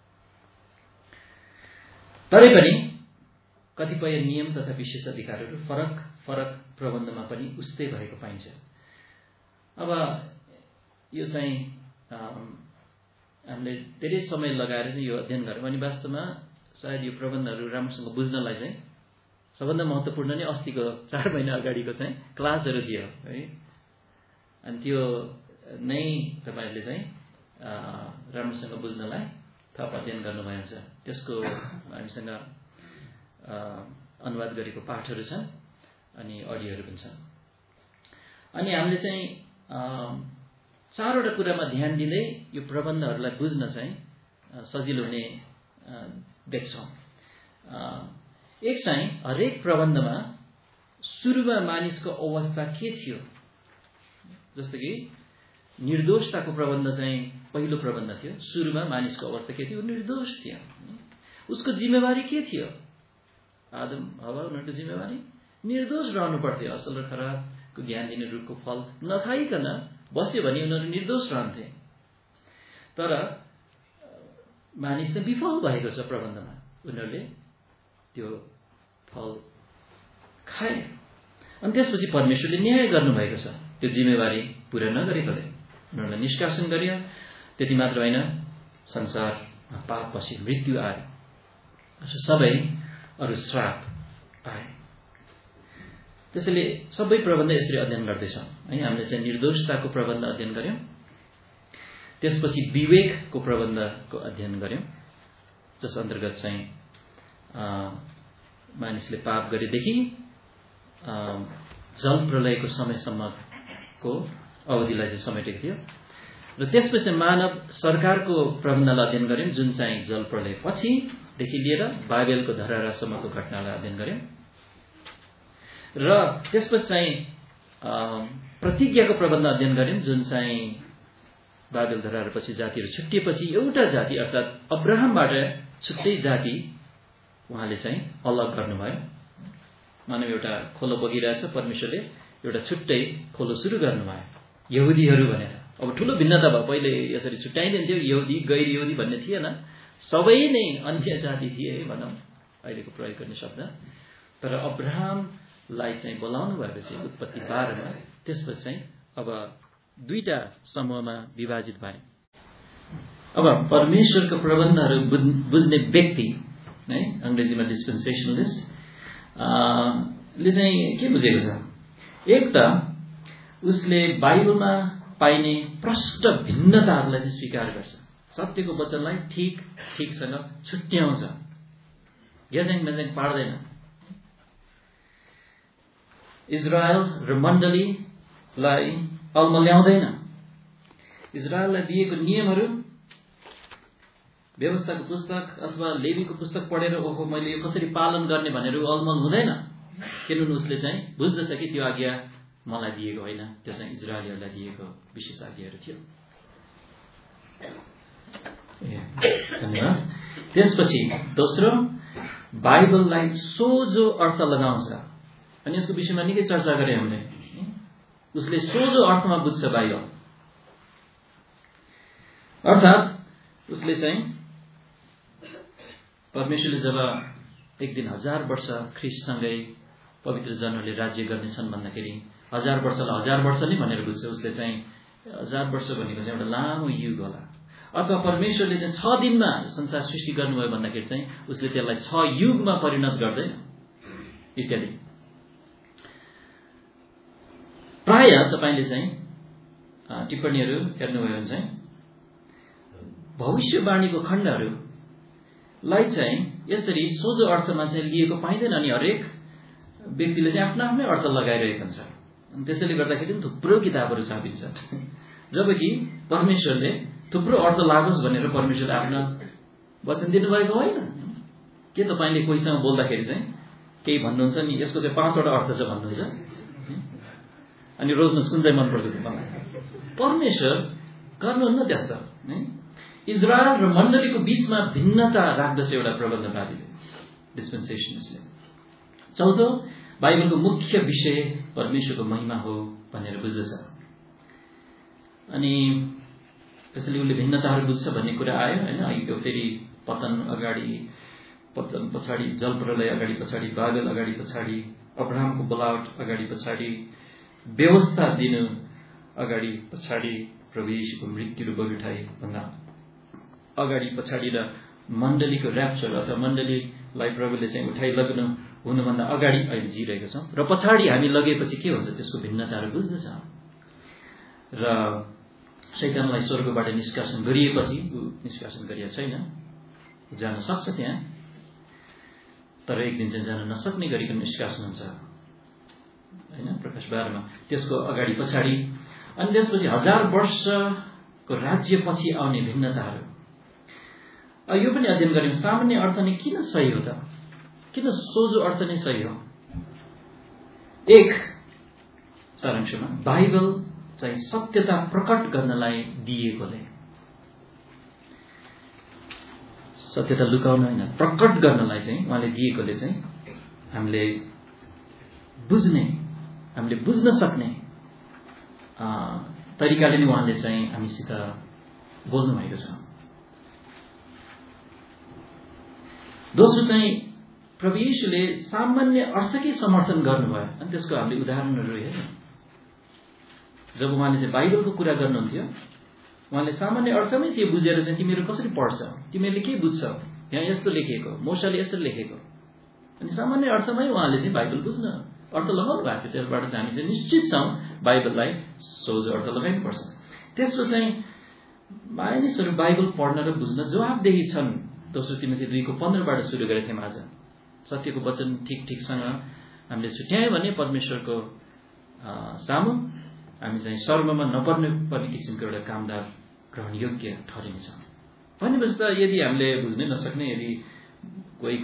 तरै पनि कतिपय नियम तथा विशेष अधिकारहरू फरक फरक प्रबन्धमा पनि उस्तै भएको पाइन्छ। अब यो चाहिँ हामीले धेरै समय लगाएर चाहिँ यो अध्ययन गऱ्यौँ अनि वास्तवमा सायद यो प्रबन्धहरू राम्रोसँग बुझ्नलाई चाहिँ सबभन्दा महत्त्वपूर्ण नै अस्तिको 4 महिना अगाडिको चाहिँ क्लासहरू थियो है। अनि त्यो नै तपाईँहरूले चाहिँ राम्रोसँग बुझ्नलाई थप अध्ययन गर्नुभएको छ। त्यसको हामीसँग अनुवाद गरेको पाठहरू छन् अनि अडियोहरू पनि छन्। अनि हामीले चाहिँ 4वटा कुरामा ध्यान दिँदै यो प्रबन्धहरूलाई बुझ्न चाहिँ सजिलो हुने देख्छौँ। एक चाहिँ हरेक प्रबन्धमा सुरुमा मानिसको अवस्था के थियो, जस्तो कि निर्दोषताको प्रबन्ध चाहिँ पहिलो प्रबन्ध थियो। सुरुमा मानिसको अवस्था के थियो? निर्दोष थियो। उसको जिम्मेवारी के थियो? आदम हवा उनीहरूको जिम्मेवारी निर्दोष रहनु पर्थ्यो। असल र खराबको ज्ञान दिने रुखको फल नखाइकन बस्यो भने उनीहरू निर्दोष रहन्थे। तर मानिस चाहिँ विफल भएको छ प्रबन्धमा, उनीहरूले त्यो फल खाए। अनि त्यसपछि परमेश्वरले न्याय गर्नुभएको छ। त्यो जिम्मेवारी पुरा नगरेकोले उनीहरूलाई निष्कासन गरियो। त्यति मात्र होइन, संसारमा पापपछि मृत्यु आयो, सबै अरू श्राप आए। त्यसैले सबै प्रबन्ध यसरी अध्ययन गर्दैछौँ है। हामीले चाहिँ निर्दोषताको प्रबन्ध अध्ययन गऱ्यौँ, त्यसपछि विवेकको प्रबन्धको अध्ययन गऱ्यौँ, जस अन्तर्गत चाहिँ मानिसले पाप गरेदेखि जल प्रलयको समयसम्मको अवधिलाई चाहिँ समेटेको थियो। र त्यसपछि मानव सरकारको प्रबन्धलाई अध्ययन गऱ्यौँ, जुन चाहिँ जल प्रलय पछिदेखि लिएर बाबेलको धरारासम्मको घटनालाई अध्ययन गऱ्यौँ। र त्यसपछि चाहिँ प्रतिज्ञाको प्रबन्ध अध्ययन गऱ्यौँ, जुन चाहिँ बाबेल धरारापछि जातिहरू छुट्टिएपछि एउटा जाति अर्थात् अब्राहमबाट छुट्टै जाति उहाँले चाहिँ अलग गर्नुभयो। मानव एउटा खोलो बगिरहेछ, परमेश्वरले एउटा छुट्टै खोलो सुरु गर्नुभयो यहुदीहरू भनेर। अब ठुलो भिन्नता भयो, पहिले यसरी छुट्याइदिन्थ्यो, यहुदी गैर यहुदी भन्ने थिएन, सबै नै अन्य जाति थिए भनौँ, अहिलेको प्रयोग गर्ने शब्द। तर अब्राहमलाई चाहिँ बोलाउनु भएपछि उत्पत्ति 12मा, त्यसपछि चाहिँ अब दुईटा समूहमा विभाजित भए। अब परमेश्वरको प्रबन्धहरू बुझ्ने व्यक्ति है, अङ्ग्रेजीमा डिस्पेन्सेसनलिस्ट ले चाहिँ के बुझेको छ? एक त उसले बाइबलमा पाइने प्रष्ट भिन्नताहरूलाई चाहिँ स्वीकार गर्छ, सत्यको वचनलाई ठिकसँग छुट्याउँछ, ग्याज्याङ म्याज्याङ पार्दैन। इजरायल र मण्डलीलाई अल्मल्याउँदैन। इजरायललाई दिएको नियमहरू, व्यवस्थाको पुस्तक अथवा लेवीको पुस्तक पढेर ओहो मैले यो कसरी पालन गर्ने भनेर अलमल हुँदैन। किनभने उसले चाहिँ बुझ्दछ कि त्यो आज्ञा मलाई दिएको होइन, त्यो चाहिँ इजरायलीहरूलाई दिएको विशेष आज्ञाहरू थियो। धन्यवाद। त्यसपछि दोस्रो, बाइबललाई सोझो अर्थ लगाउँछ। अनि यसको विषयमा निकै चर्चा गरे हामीले। उसले सोझो अर्थमा बुझ्छ बाइबल, अर्थात् उसले चाहिँ परमेश्वरले जब एक दिन 1000 वर्ष ख्रिस्टसँगै पवित्र जनहरूले राज्य गर्नेछन् भन्दाखेरि 1000 वर्षलाई 1000 वर्ष नै भनेर बुझ्छ। उसले चाहिँ 1000 वर्ष भनेको चाहिँ एउटा लामो युग होला। अथवा परमेश्वरले चाहिँ 6 दिनमा संसार सृष्टि गर्नुभयो भन्दाखेरि चाहिँ उसले त्यसलाई 6 युगमा परिणत गर्दैन इत्यादि। प्राय तपाईले चाहिँ टिप्पणीहरू हेर्नुभयो भने चाहिँ भविष्यवाणीको खण्डहरूलाई चाहिँ यसरी सोझो अर्थमा चाहिँ लिएको पाइँदैन अनि हरेक व्यक्तिले चाहिँ आफ्नो आफ्नै अर्थ लगाइरहेको हुन्छ। अनि त्यसैले गर्दाखेरि थुप्रो किताबहरू छापिन्छ, जबकि परमेश्वरले थुप्रो अर्थ लागोस् भनेर परमेश्वरले आफ्नो वचन दिनुभएको होइन। के तपाईँले कोहीसँग बोल्दाखेरि चाहिँ केही भन्नुहुन्छ नि, यसको चाहिँ 5वटा अर्थ छ भन्नुहुन्छ अनि रोज्नुहोस् कुन चाहिँ मनपर्छ तपाईँलाई? परमेश्वर गर्नुहुन्न त्यस्तो। इजरायल र मण्डलीको बीचमा भिन्नता राख्दछ एउटा प्रबन्धवादीले, डिस्पेन्सेसनिस्टले। चौथो, बाइबलको मुख्य विषय परमेश्वरको महिमा हो भनेर बुझ्दछ। अनि त्यसैले उसले भिन्नताहरू बुझ्छ भन्ने कुरा आयो होइन। यो फेरि पतन अगाडि, पतन पछाडि, जल प्रलय अगाडि पछाडि, बादल अगाडि पछाडि, अब्राहमको बोलावट अगाडि पछाडि, व्यवस्था दिनु अगाडि पछाडि, प्रभु येशूको मृत्यु र बगुठाई भन्दा अगाडि पछाडि, र मण्डलीको ऱ्याप्चर अथवा मण्डलीलाई प्रभुले चाहिँ उठाइ लग्नु हुनुभन्दा अगाडि अहिले जिरहेको छौँ, र पछाडि हामी लगेपछि के हुन्छ त्यसको भिन्नताहरू बुझ्दछ। र शैतानलाई स्वर्गबाट निष्कासन गरिएपछि ऊ निष्कासन गरिएको छैन, जान सक्छ त्यहाँ, तर एक दिन चाहिँ जान नसक्ने गरिकन निष्कासन हुन्छ होइन, प्रकाश 12 त्यसको अगाडि पछाडि। अनि त्यसपछि 1000 वर्षको राज्य पछि आउने भिन्नताहरू यो पनि अध्ययन गर्यौँ। सामान्य अर्थ नै किन सही हो त? किन सोझो अर्थ नै सही हो? एक, सारांशमा बाइबल चाहिँ सत्यता प्रकट गर्नलाई दिएकोले, सत्यता लुकाउन होइन, प्रकट गर्नलाई चाहिँ उहाँले दिएकोले चाहिँ हामीले बुझ्ने, हामीले बुझ्न सक्ने तरिकाले नै उहाँले चाहिँ हामीसित बोल्नु भएको छ। दोस्रो चाहिँ प्रभु येशूले सामान्य अर्थकै समर्थन गर्नुभयो अनि त्यसको हामीले उदाहरणहरू हेर्यौँ। जब उहाँले चाहिँ बाइबलको कुरा गर्नुहुन्थ्यो, उहाँले सामान्य अर्थमै त्यो बुझेर चाहिँ तिमीहरू कसरी पढ्छ, तिमीहरूले के बुझ्छौ, यहाँ यस्तो लेखिएको, मोशाले यस्तो लेखेको, अनि सामान्य अर्थमै उहाँले चाहिँ बाइबल बुझ्न अर्थ लगाउनु भएको थियो। त्यसबाट चाहिँ हामी चाहिँ निश्चित छौँ बाइबललाई सोझो अर्थ लगाइनुपर्छ। त्यसको चाहिँ मानिसहरू बाइबल पढ्न र बुझ्न जवाबदेही छन्। दोस्रो तिमोथी 2:15बाट सुरु गरेको थियौँ आज। सत्यको वचन ठिकसँग हामीले छुट्यायौँ भने परमेश्वरको सामु हामी चाहिँ शर्ममा नपर्ने पर्ने किसिमको एउटा कामदार ग्रहण योग्य ठहरिनेछ। भनेपछि त यदि हामीले बुझ्नै नसक्ने, यदि कोही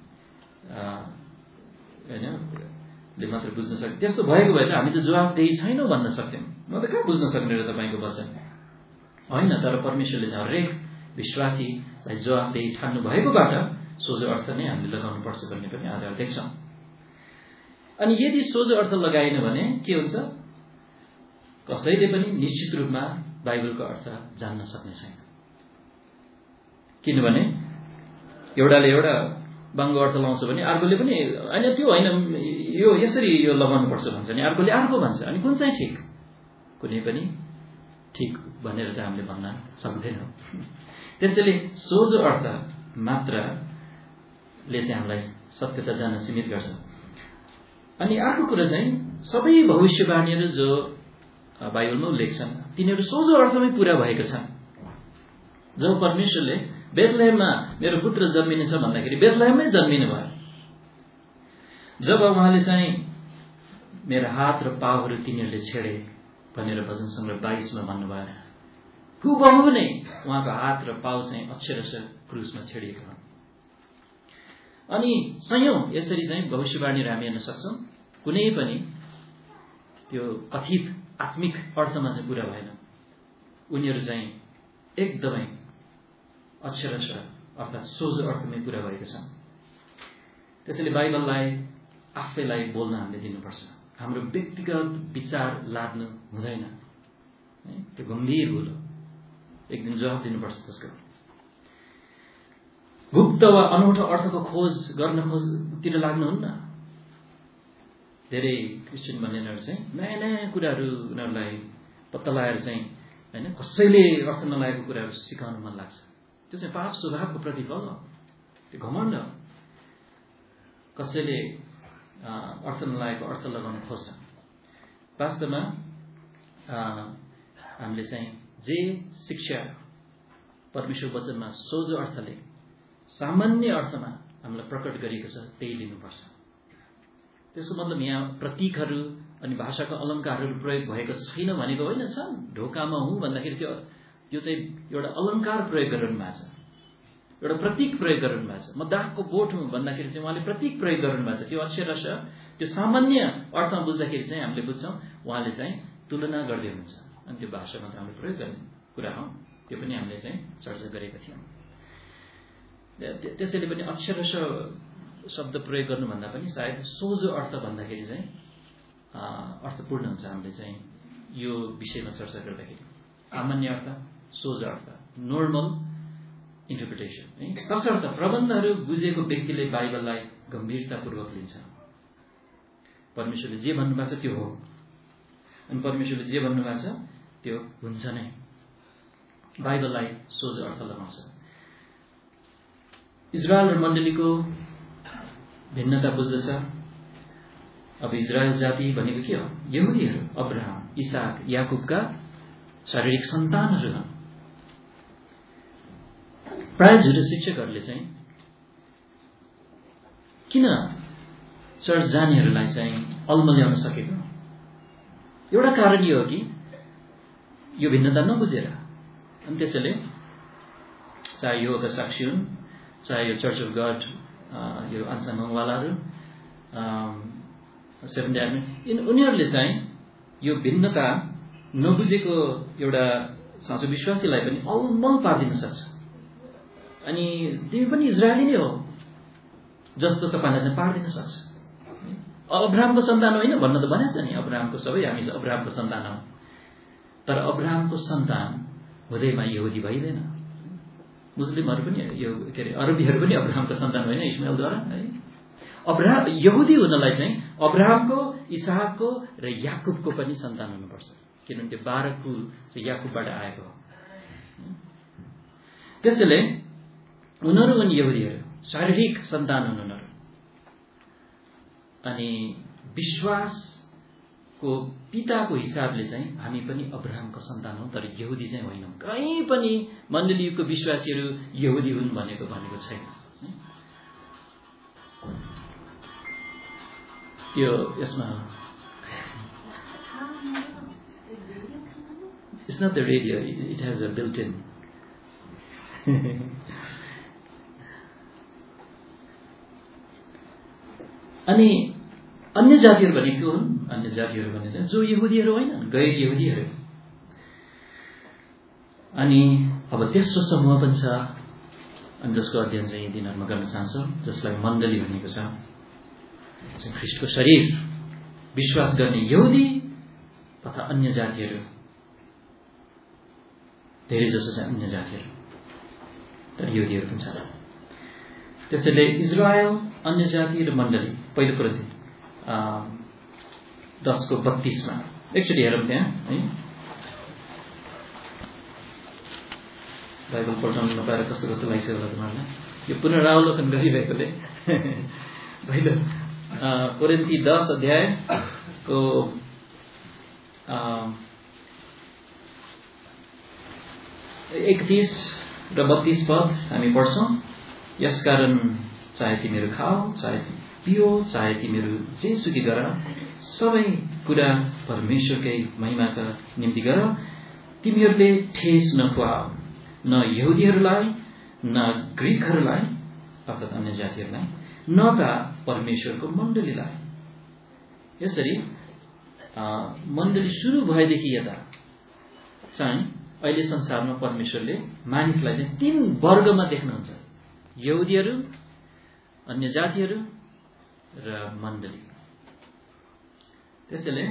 होइन मात्र बुझ्न सक्ने त्यस्तो भएको भए त हामी त जवाबदेही छैनौँ भन्न सक्थ्यौँ। म त कहाँ बुझ्न सक्ने र तपाईँको वचन होइन। तर परमेश्वरले चाहिँ हरेक विश्वासीलाई जवाबदेही ठान्नु भएकोबाट सोझो अर्थ नै हामीले लगाउनु पर्छ भन्ने पनि आधार देख्छौँ। अनि यदि सोझो अर्थ लगाएन भने के हुन्छ? कसैले पनि निश्चित रूपमा बाइबलको अर्थ जान्न सक्ने छैन। किनभने एउटाले एउटा बाङ्गो अर्थ लाउँछ भने अर्कोले पनि होइन त्यो होइन, यो यसरी यो लगाउनुपर्छ भन्छ, अनि अर्कोले अर्को भन्छ। अनि कुन चाहिँ ठिक? कुनै पनि ठिक भनेर चाहिँ हामीले भन्न सक्दैनौँ। त्यसैले सोझो अर्थ मात्रले चाहिँ हामीलाई सत्यता जान सीमित गर्छ। अनि अर्को कुरा चाहिँ सबै भविष्यवाणीहरू जो बाइबलमा उल्लेख छन् तिनीहरू सोझो अर्थमै पूरा भएका छन्। जब परमेश्वरले बेथलेहममा मेरो पुत्र जन्मिनेछ भन्दाखेरि बेथलेहममै जन्मिनु भयो। जब उहाँले चाहिँ मेरो हात र पाउहरू तिनीहरूले छेडे भनेर भजन सङ्ग्रह 22मा भन्नुभयो, हुबहु नै उहाँको हात र पाउ चाहिँ अक्षरशः क्रुसमा छेडिएको हो। अनि सयौं यसरी चाहिँ भविष्यवाणीहरू हामी हेर्न सक्छौँ। कुनै पनि त्यो कथित आत्मिक अर्थमा चाहिँ पूरा भएन, उनीहरू चाहिँ एकदमै अक्षरशः अर्थात् सोझो अर्थमै पूरा भएको छ। त्यसैले बाइबललाई आफैलाई बोल्न हामीले दिनुपर्छ। हाम्रो व्यक्तिगत विचार लाद्नु हुँदैन, त्यो गम्भीर भुल हो। एक दिन जवाब दिनुपर्छ त्यसको। गुप्त वा अनौठो अर्थको खोजतिर लाग्नुहुन्न। धेरै क्रिस्चियन भन्नेहरू चाहिँ नयाँ नयाँ कुराहरू उनीहरूलाई पत्ता लगाएर चाहिँ होइन कसैले अर्थ नलागेको कुराहरू सिकाउन मन लाग्छ। त्यो चाहिँ पाप स्वभावको प्रतिफल हो, त्यो घमण्ड हो। कसैले अर्थ नलागेको अर्थ लगाउन खोज्छ। वास्तवमा हामीले चाहिँ जे शिक्षा परमेश्वर वचनमा सोझो अर्थले सामान्य अर्थमा हामीलाई प्रकट गरिएको छ त्यही लिनुपर्छ। त्यसको मतलब यहाँ प्रतीकहरू अनि भाषाका अलङ्कारहरू प्रयोग भएको छैन भनेको होइन। छन्, ढोकामा हुँ भन्दाखेरि त्यो चाहिँ एउटा अलङ्कार प्रयोग गरिरहनु भएको छ, एउटा प्रतीक प्रयोग गरिरहनु भएको छ। म दागको बोट हुँ भन्दाखेरि चाहिँ उहाँले प्रतीक प्रयोग गरिरहनु भएको छ। त्यो अक्षरश त्यो सामान्य अर्थमा बुझ्दाखेरि चाहिँ हामीले बुझ्छौँ उहाँले चाहिँ तुलना गर्दै हुनुहुन्छ अनि त्यो भाषामा त हामीले प्रयोग गर्ने कुरा हो। त्यो पनि हामीले चाहिँ चर्चा गरेका थियौँ। त्यसैले पनि अक्षरश शब्द प्रयोग गर्नुभन्दा पनि सायद सोझो अर्थ भन्दाखेरि चाहिँ अर्थपूर्ण हुन्छ। हामीले चाहिँ यो विषयमा चर्चा गर्दाखेरि सामान्य अर्थ, सोझो अर्थ, नर्मल इन्टरप्रिटेसन है। तसर्थ प्रबन्धहरू बुझेको व्यक्तिले बाइबललाई गम्भीरतापूर्वक लिन्छ। परमेश्वरले जे भन्नुभएको छ त्यो हो अनि परमेश्वरले जे भन्नुभएको छ त्यो हुन्छ नै। बाइबललाई सोझो अर्थ लगाउँछ। इजरायल र मण्डलीको भिन्नता बुझ्दछ। अब इजरायल जाति भनेको के हो? यहुदीहरू, अब्राहम, इसाक, याकुबका शारीरिक सन्तानहरू हुन्। प्राय झुटो शिक्षकहरूले चाहिँ किन चर्च जानेहरूलाई चाहिँ अल्मल्याउन सकेको? एउटा कारण यो हो कि यो भिन्नता नबुझेर। अनि त्यसैले चाहे यो साक्षी हुन्, चाहे यो चर्च अफ गड, यो आन्साङवालाहरू, सेभेन्थ डे एडभेन्टिस्ट, उनीहरूले चाहिँ यो भिन्नता नबुझेको एउटा साँचो विश्वासीलाई पनि अलमल पारिदिन सक्छ। अनि तिमी पनि इजरायली नै हो जस्तो तपाईँलाई चाहिँ पारिदिन सक्छ। अब्राहमको सन्तान होइन भन्न त भनेको छ नि, अब्राहमको सबै हामी अब्राहमको सन्तान हौ। तर अब्राहमको सन्तान हुँदैमा यहुदी भइँदैन। मुस्लिमहरू पनि यो के अरे अरबीहरू पनि अब्राहमको सन्तान होइन इस्माइलद्वारा है। अब्राहम यहुदी हुनलाई चाहिँ अब्राहमको, इसाकको र याकुबको पनि सन्तान हुनुपर्छ, किनभने त्यो 12 कुल चाहिँ याकुबबाट आएको हो। त्यसैले उनीहरू पनि यहुदीहरू, शारीरिक सन्तान हुन् उनीहरू। अनि विश्वासको पिताको हिसाबले चाहिँ हामी पनि अब्राहमको सन्तान हौँ, तर यहुदी चाहिँ होइनौँ। कहीँ पनि मण्डलीको विश्वासीहरू यहुदी हुन् भनेको छैन। यो यसमा It's not the radio, it has a built-in. अनि अन्य जातिहरू भनेको हुन्, अन्य जातिहरू भने चाहिँ जो यहुदीहरू होइनन्, गैर यहुदीहरू। अनि अब तेस्रो समूह पनि छ, अनि जसको अध्ययन चाहिँ यी दिनहरूमा गर्न चाहन्छौँ, जसलाई मण्डली भनेको छ। ख्रीष्टको शरीर विश्वास गर्ने यहुदी तथा अन्य जातिहरू, धेरै जसो चाहिँ अन्य जातिहरू, तर यहुदीहरू पनि छ। त्यसैले इजरायल, अन्य जाति र मण्डली, पहिलो कोरिन्थी 10:32 एकचोटि हेरौँ त्यहाँ है। बाइबल पढ्न नपाएर कस्तो कस्तो लाग्छ होला तपाईँहरूलाई, यो पुनरावलोकन गरिरहेकोले। पहिलो कोरिन्थी 10 अध्यायको 31 र 32 पद हामी पढ्छौँ। यसकारण चाहे तिमीहरू खाओ, चाहे पियो, चाहे तिमीहरू जेसुकै गर, सबै कुरा परमेश्वरकै महिमाका निम्ति गर। तिमीहरूले ठेस नखुवाओ, न यहुदीहरूलाई, न ग्रीकहरूलाई अर्थात् अन्य जातिहरूलाई, न त परमेश्वरको मण्डलीलाई। यसरी मण्डली सुरु भएदेखि यता चाहिँ अहिले संसारमा परमेश्वरले मानिसलाई चाहिँ 3 वर्गमा देख्नुहुन्छ: यहुदीहरू, अन्य जातिहरू र मण्डली। त्यसैले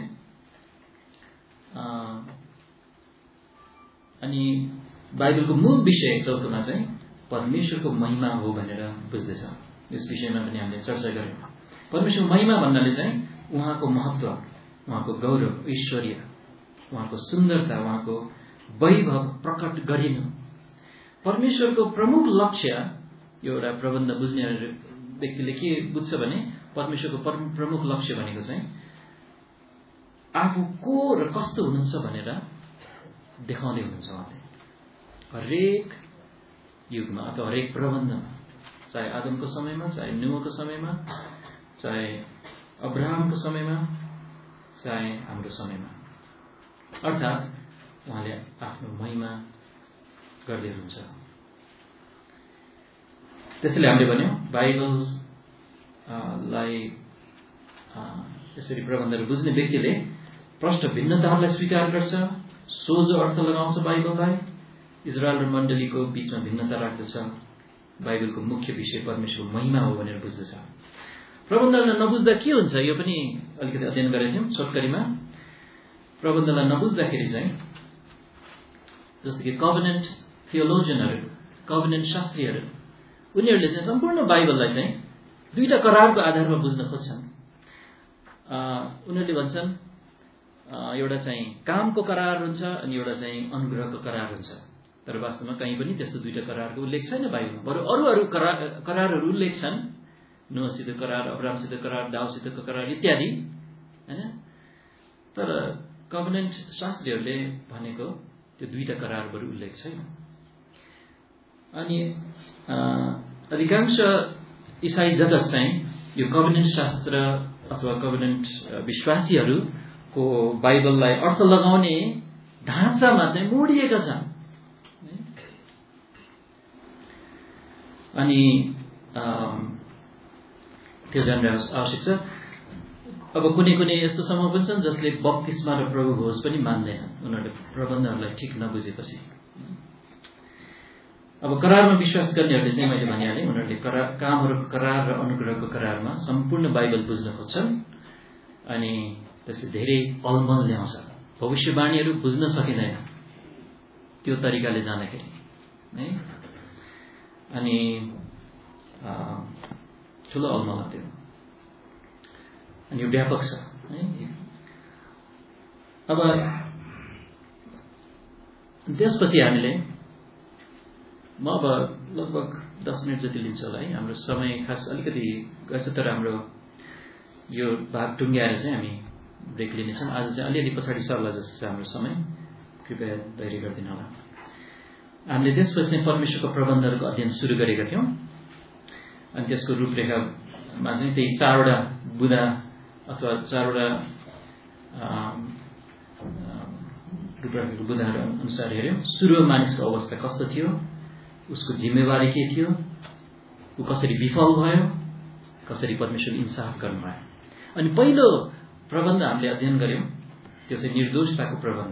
अनि बाइबलको मूल विषय चौथोमा चाहिँ परमेश्वरको महिमा हो भनेर बुझ्दैछ। यस विषयमा पनि हामीले चर्चा गर्यौँ। परमेश्वरको महिमा भन्नाले चाहिँ उहाँको महत्त्व, उहाँको गौरव, ऐश्वर्य, उहाँको सुन्दरता, उहाँको वैभव प्रकट गरिनु। परमेश्वरको प्रमुख लक्ष्य, यो एउटा प्रबन्ध बुझ्ने व्यक्तिले के बुझ्छ भने परमेश्वरको प्रमुख लक्ष्य भनेको चाहिँ आफू को र कस्तो हुनुहुन्छ भनेर देखाउँदै हुनुहुन्छ उहाँले। हरेक युगमा अथवा हरेक प्रबन्धमा, चाहे आदमको समयमा, चाहे नूहको समयमा, चाहे अब्राहमको समयमा, चाहे हाम्रो समयमा, अर्थात् उहाँले आफ्नो महिमा गर्दै हुनुहुन्छ। त्यसैले हामीले भन्यौं बाइबललाई यसरी प्रबन्धहरू बुझ्ने व्यक्तिले प्रष्ट भिन्नताहरूलाई स्वीकार गर्छ, सोझो अर्थ लगाउँछ बाइबललाई, इजरायल र मण्डलीको बीचमा भिन्नता राख्दछ, बाइबलको मुख्य विषय परमेश्वरको महिमा हो भनेर बुझ्दछ। प्रबन्धलाई नबुझ्दा के हुन्छ यो पनि अलिकति अध्ययन गरेका थियौं छोटकरीमा। प्रबन्धलाई नबुझ्दाखेरि चाहिँ जस्तो कि कभनेन्ट थियोलोजियनहरू, कभनेन्ट शास्त्रीहरू, उनीहरूले चाहिँ सम्पूर्ण बाइबललाई चाहिँ दुईटा करारको आधारमा बुझ्न खोज्छन्। उनीहरूले भन्छन् एउटा चाहिँ कामको करार हुन्छ अनि एउटा चाहिँ अनुग्रहको करार हुन्छ। तर वास्तवमा कहीँ पनि त्यस्तो दुईटा करारको उल्लेख छैन बाइबलमा। बरु अरू करारहरू उल्लेख छन्, नोहसित करार, अब्राहमसित करार, दाउदसितको करार इत्यादि, हैन। तर कभनेन्ट शास्त्रीहरूले भनेको त्यो दुईटा करारहरू उल्लेख छैन। अनि अधिकांश इसाई जगत चाहिँ यो कभनेन्ट शास्त्र अथवा कभनेन्ट विश्वासीहरूको बाइबललाई अर्थ लगाउने ढाँचामा चाहिँ मोडिएका छन्। अनि त्यो जान्न आवश्यक छ। अब कुनै कुनै यस्तो समूह पनि छन् जसले बप्तिस्मा र प्रभु भोज पनि मान्दैनन्, उनीहरूले प्रबन्धहरूलाई ठिक नबुझेपछि। अब करारमा विश्वास गर्नेहरूले चाहिँ मैले भनिहालेँ, उनीहरूले कामहरूको करार र अनुग्रहको करारमा सम्पूर्ण बाइबल बुझ्न खोज्छन् अनि त्यसले धेरै अलमल ल्याउँछ। भविष्यवाणीहरू बुझ्न सकिँदैन त्यो तरिकाले जाँदाखेरि है। अनि ठुलो अलमल त्यो, अनि यो व्यापक छ है। अब त्यसपछि हामीले अब लगभग 10 मिनट जति लिन्छ होला है। हाम्रो समय खास अलिकति गएछ, तर हाम्रो यो भाग टुङ्ग्याएर चाहिँ हामी ब्रेक लिनेछौँ। आज चाहिँ अलिअलि पछाडि सर्ला जस्तो छ हाम्रो समय, कृपया धैर्य गरिदिनु होला। हामीले त्यसपछि परमेश्वरको प्रबन्धहरूको अध्ययन सुरु गरेका थियौँ अनि त्यसको रूपरेखामा चाहिँ त्यही 4वटा बुँदा अथवा 4वटा रूपरेखाको बुँदाहरू अनुसार हेऱ्यौँ। सुरुमा मानिसको अवस्था कस्तो थियो, उसको जिम्मेवारी के थियो, ऊ कसरी विफल भयो, कसरी परमेश्वर इन्साफ गर्नुभयो। अनि पहिलो प्रबन्ध हामीले अध्ययन गर्यौँ त्यो चाहिँ निर्दोषताको प्रबन्ध।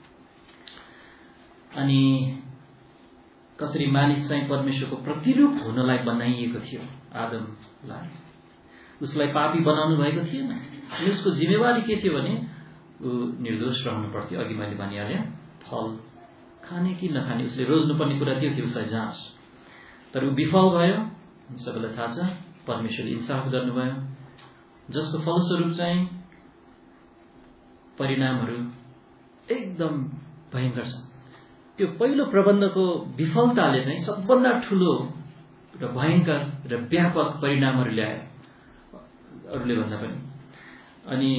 अनि कसरी मानिस चाहिँ परमेश्वरको प्रतिरूप हुनलाई बनाइएको थियो, आदमलाई उसलाई पापी बनाउनु भएको थिएन। अनि उसको जिम्मेवारी के थियो भने ऊ निर्दोष रहनु पर्थ्यो। अघि मैले भनिहालेँ, फल खाने कि नखाने उसले रोज्नुपर्ने कुरा त्यो थियो, उसलाई जाँच। तर ऊ विफल भयो, सबैलाई थाहा छ, परमेश्वरले इन्साफ गर्नुभयो, जसको फलस्वरूप चाहिँ परिणामहरू एकदम भयङ्कर छ। त्यो पहिलो प्रबन्धको विफलताले चाहिँ सबभन्दा ठुलो र भयङ्कर र व्यापक परिणामहरू ल्यायो अरूले भन्दा पनि। अनि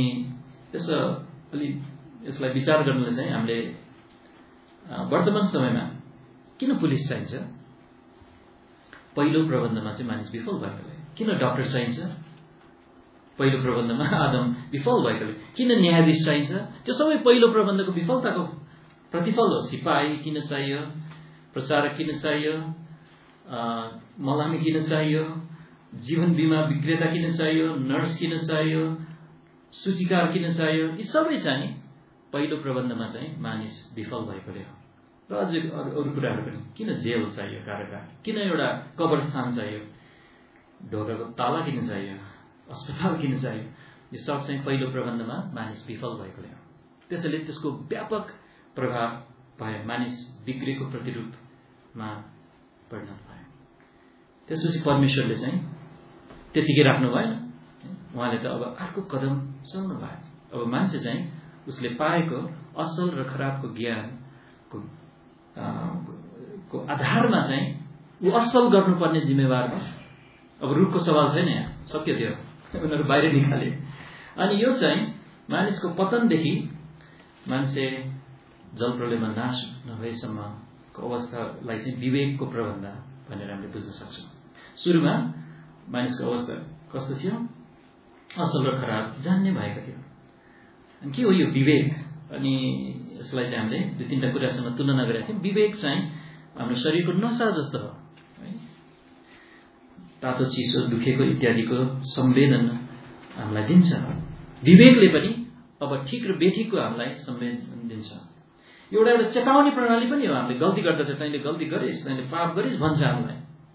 यसलाई विचार गर्नुलाई चाहिँ हामीले वर्तमान समयमा किन पुलिस चाहिन्छ? पहिलो प्रबन्धमा चाहिँ मानिस विफल भएकोले। किन डाक्टर चाहिन्छ? पहिलो प्रबन्धमा आदम विफल भएकोले। किन न्यायाधीश चाहिन्छ? त्यो सबै पहिलो प्रबन्धको विफलताको प्रतिफल हो। सिपाही किन चाहियो? प्रचारक किन चाहियो? मलामी किन चाहियो? जीवन बिमा विक्रेता किन चाहियो? नर्स किन चाहियो? सूचीकार किन चाहियो? यी सबै चाहिँ पहिलो प्रबन्धमा चाहिँ मानिस विफल भएकोले हो। र अझै अरू कुराहरू पनि। किन जेल चाहियो, कारागार? किन एउटा कब्रस्थान चाहियो? ढोकाको ताला किन चाहियो? अस्पताल किन चाहियो? यो सब चाहिँ पहिलो प्रबन्धमा मानिस विफल भएकोले हो। त्यसैले त्यसको व्यापक प्रभाव भयो, मानिस बिग्रेको प्रतिरूपमा परिणत भयो। त्यसपछि परमेश्वरले चाहिँ त्यतिकै राख्नु भएन, उहाँले त अब अर्को कदम चल्नु भयो। अब मान्छे चाहिँ उसले पाएको असल र खराबको ज्ञानको आधारमा चाहिँ ऊ असल गर्नुपर्ने जिम्मेवार भयो। अब रुखको सवाल छैन, यहाँ सत्य थियो, उनीहरू बाहिर निकाले। अनि यो चाहिँ मानिसको पतनदेखि मान्छे जलप्रलयमा नाश नभएसम्मको अवस्थालाई चाहिँ विवेकको प्रबन्ध भनेर हामीले बुझ्न सक्छौँ। सुरुमा मानिसको अवस्था कस्तो थियो? असल र खराब जान्ने भएको थियो। अनि के हो यो विवेक? अनि यसलाई चाहिँ हामीले दुई तीनवटा कुरासँग तुलना गरेका थियौँ। विवेक चाहिँ हाम्रो शरीरको नसा जस्तो हो है। तातो चिसो दुखेको इत्यादिको संवेदन हामीलाई दिन्छ। विवेकले पनि अब ठिक र बेठिकको हामीलाई संवेदन दिन्छ। एउटा चेतावनी प्रणाली पनि हो। हामीले गल्ती गर्दा चाहिँ तैँले गल्ती गरिस्, तैँले पाप गरिस् भन्छ हामीलाई।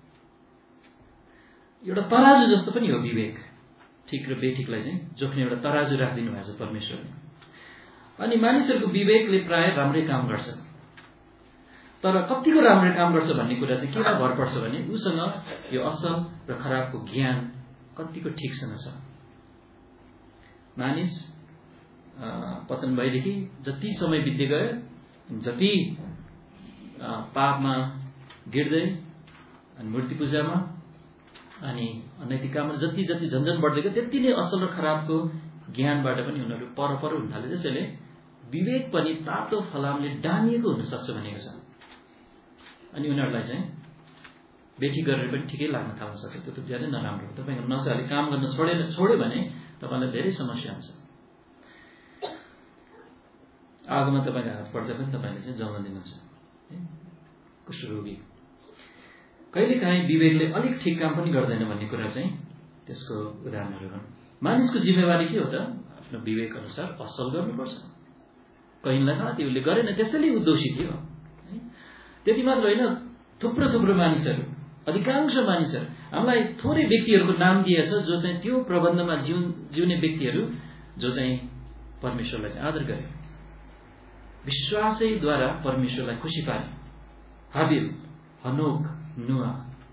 एउटा तराजु जस्तो पनि हो विवेक। ठिक र बेठिकलाई चाहिँ जोख्ने एउटा तराजु राखिदिनु भएको छ परमेश्वरले। अनि मानिसहरूको विवेकले प्राय राम्रै काम गर्छ। तर कतिको राम्रै काम गर्छ भन्ने कुरा चाहिँ केमा भर पर्छ भने उसँग यो असल र खराबको ज्ञान कतिको ठिकसँग छ। मानिस पतन भएदेखि जति समय बित्दै गयो, जति पापमा गिर्दै अनि मूर्ति पूजामा अनि अनैतिक काममा जति जति झन्झन बढ्दै गयो, त्यति नै असल र खराबको ज्ञानबाट पनि उनीहरू पर हुन थाले। त्यसैले विवेक पनि तातो फलामले डानिएको हुन सक्छ भनेको छ। अनि उनीहरूलाई चाहिँ बेठी गरेर पनि ठिकै लाग्न थाल्न सक्छ। त्यो त ज्यादै नराम्रो हो। तपाईँको नसाले काम गर्न छोड्यो भने तपाईँलाई धेरै समस्या हुन्छ। आगोमा तपाईँको हात पर्दा पनि तपाईँले चाहिँ जल्न दिनुहुन्छ। कुष्ठरोगी कहिलेकाहीँ विवेकले अलिक ठिक काम पनि गर्दैन भन्ने कुरा चाहिँ त्यसको उदाहरणहरू हुन्। मानिसको जिम्मेवारी के हो त? आफ्नो विवेक अनुसार असल गर्नुपर्छ। कहीँलाई न उसले गरेन त्यसैले ऊ दोषी थियो। त्यति मात्र होइन, थुप्रो मानिसहरू, अधिकांश मानिसहरू, हामीलाई थोरै व्यक्तिहरूको नाम दिएछ जो चाहिँ त्यो प्रबन्धमा जिउने व्यक्तिहरू जो चाहिँ परमेश्वरलाई चाहिँ आदर गरे, विश्वासैद्वारा परमेश्वरलाई खुसी पारे। हाबिल, हनोक, नुआ।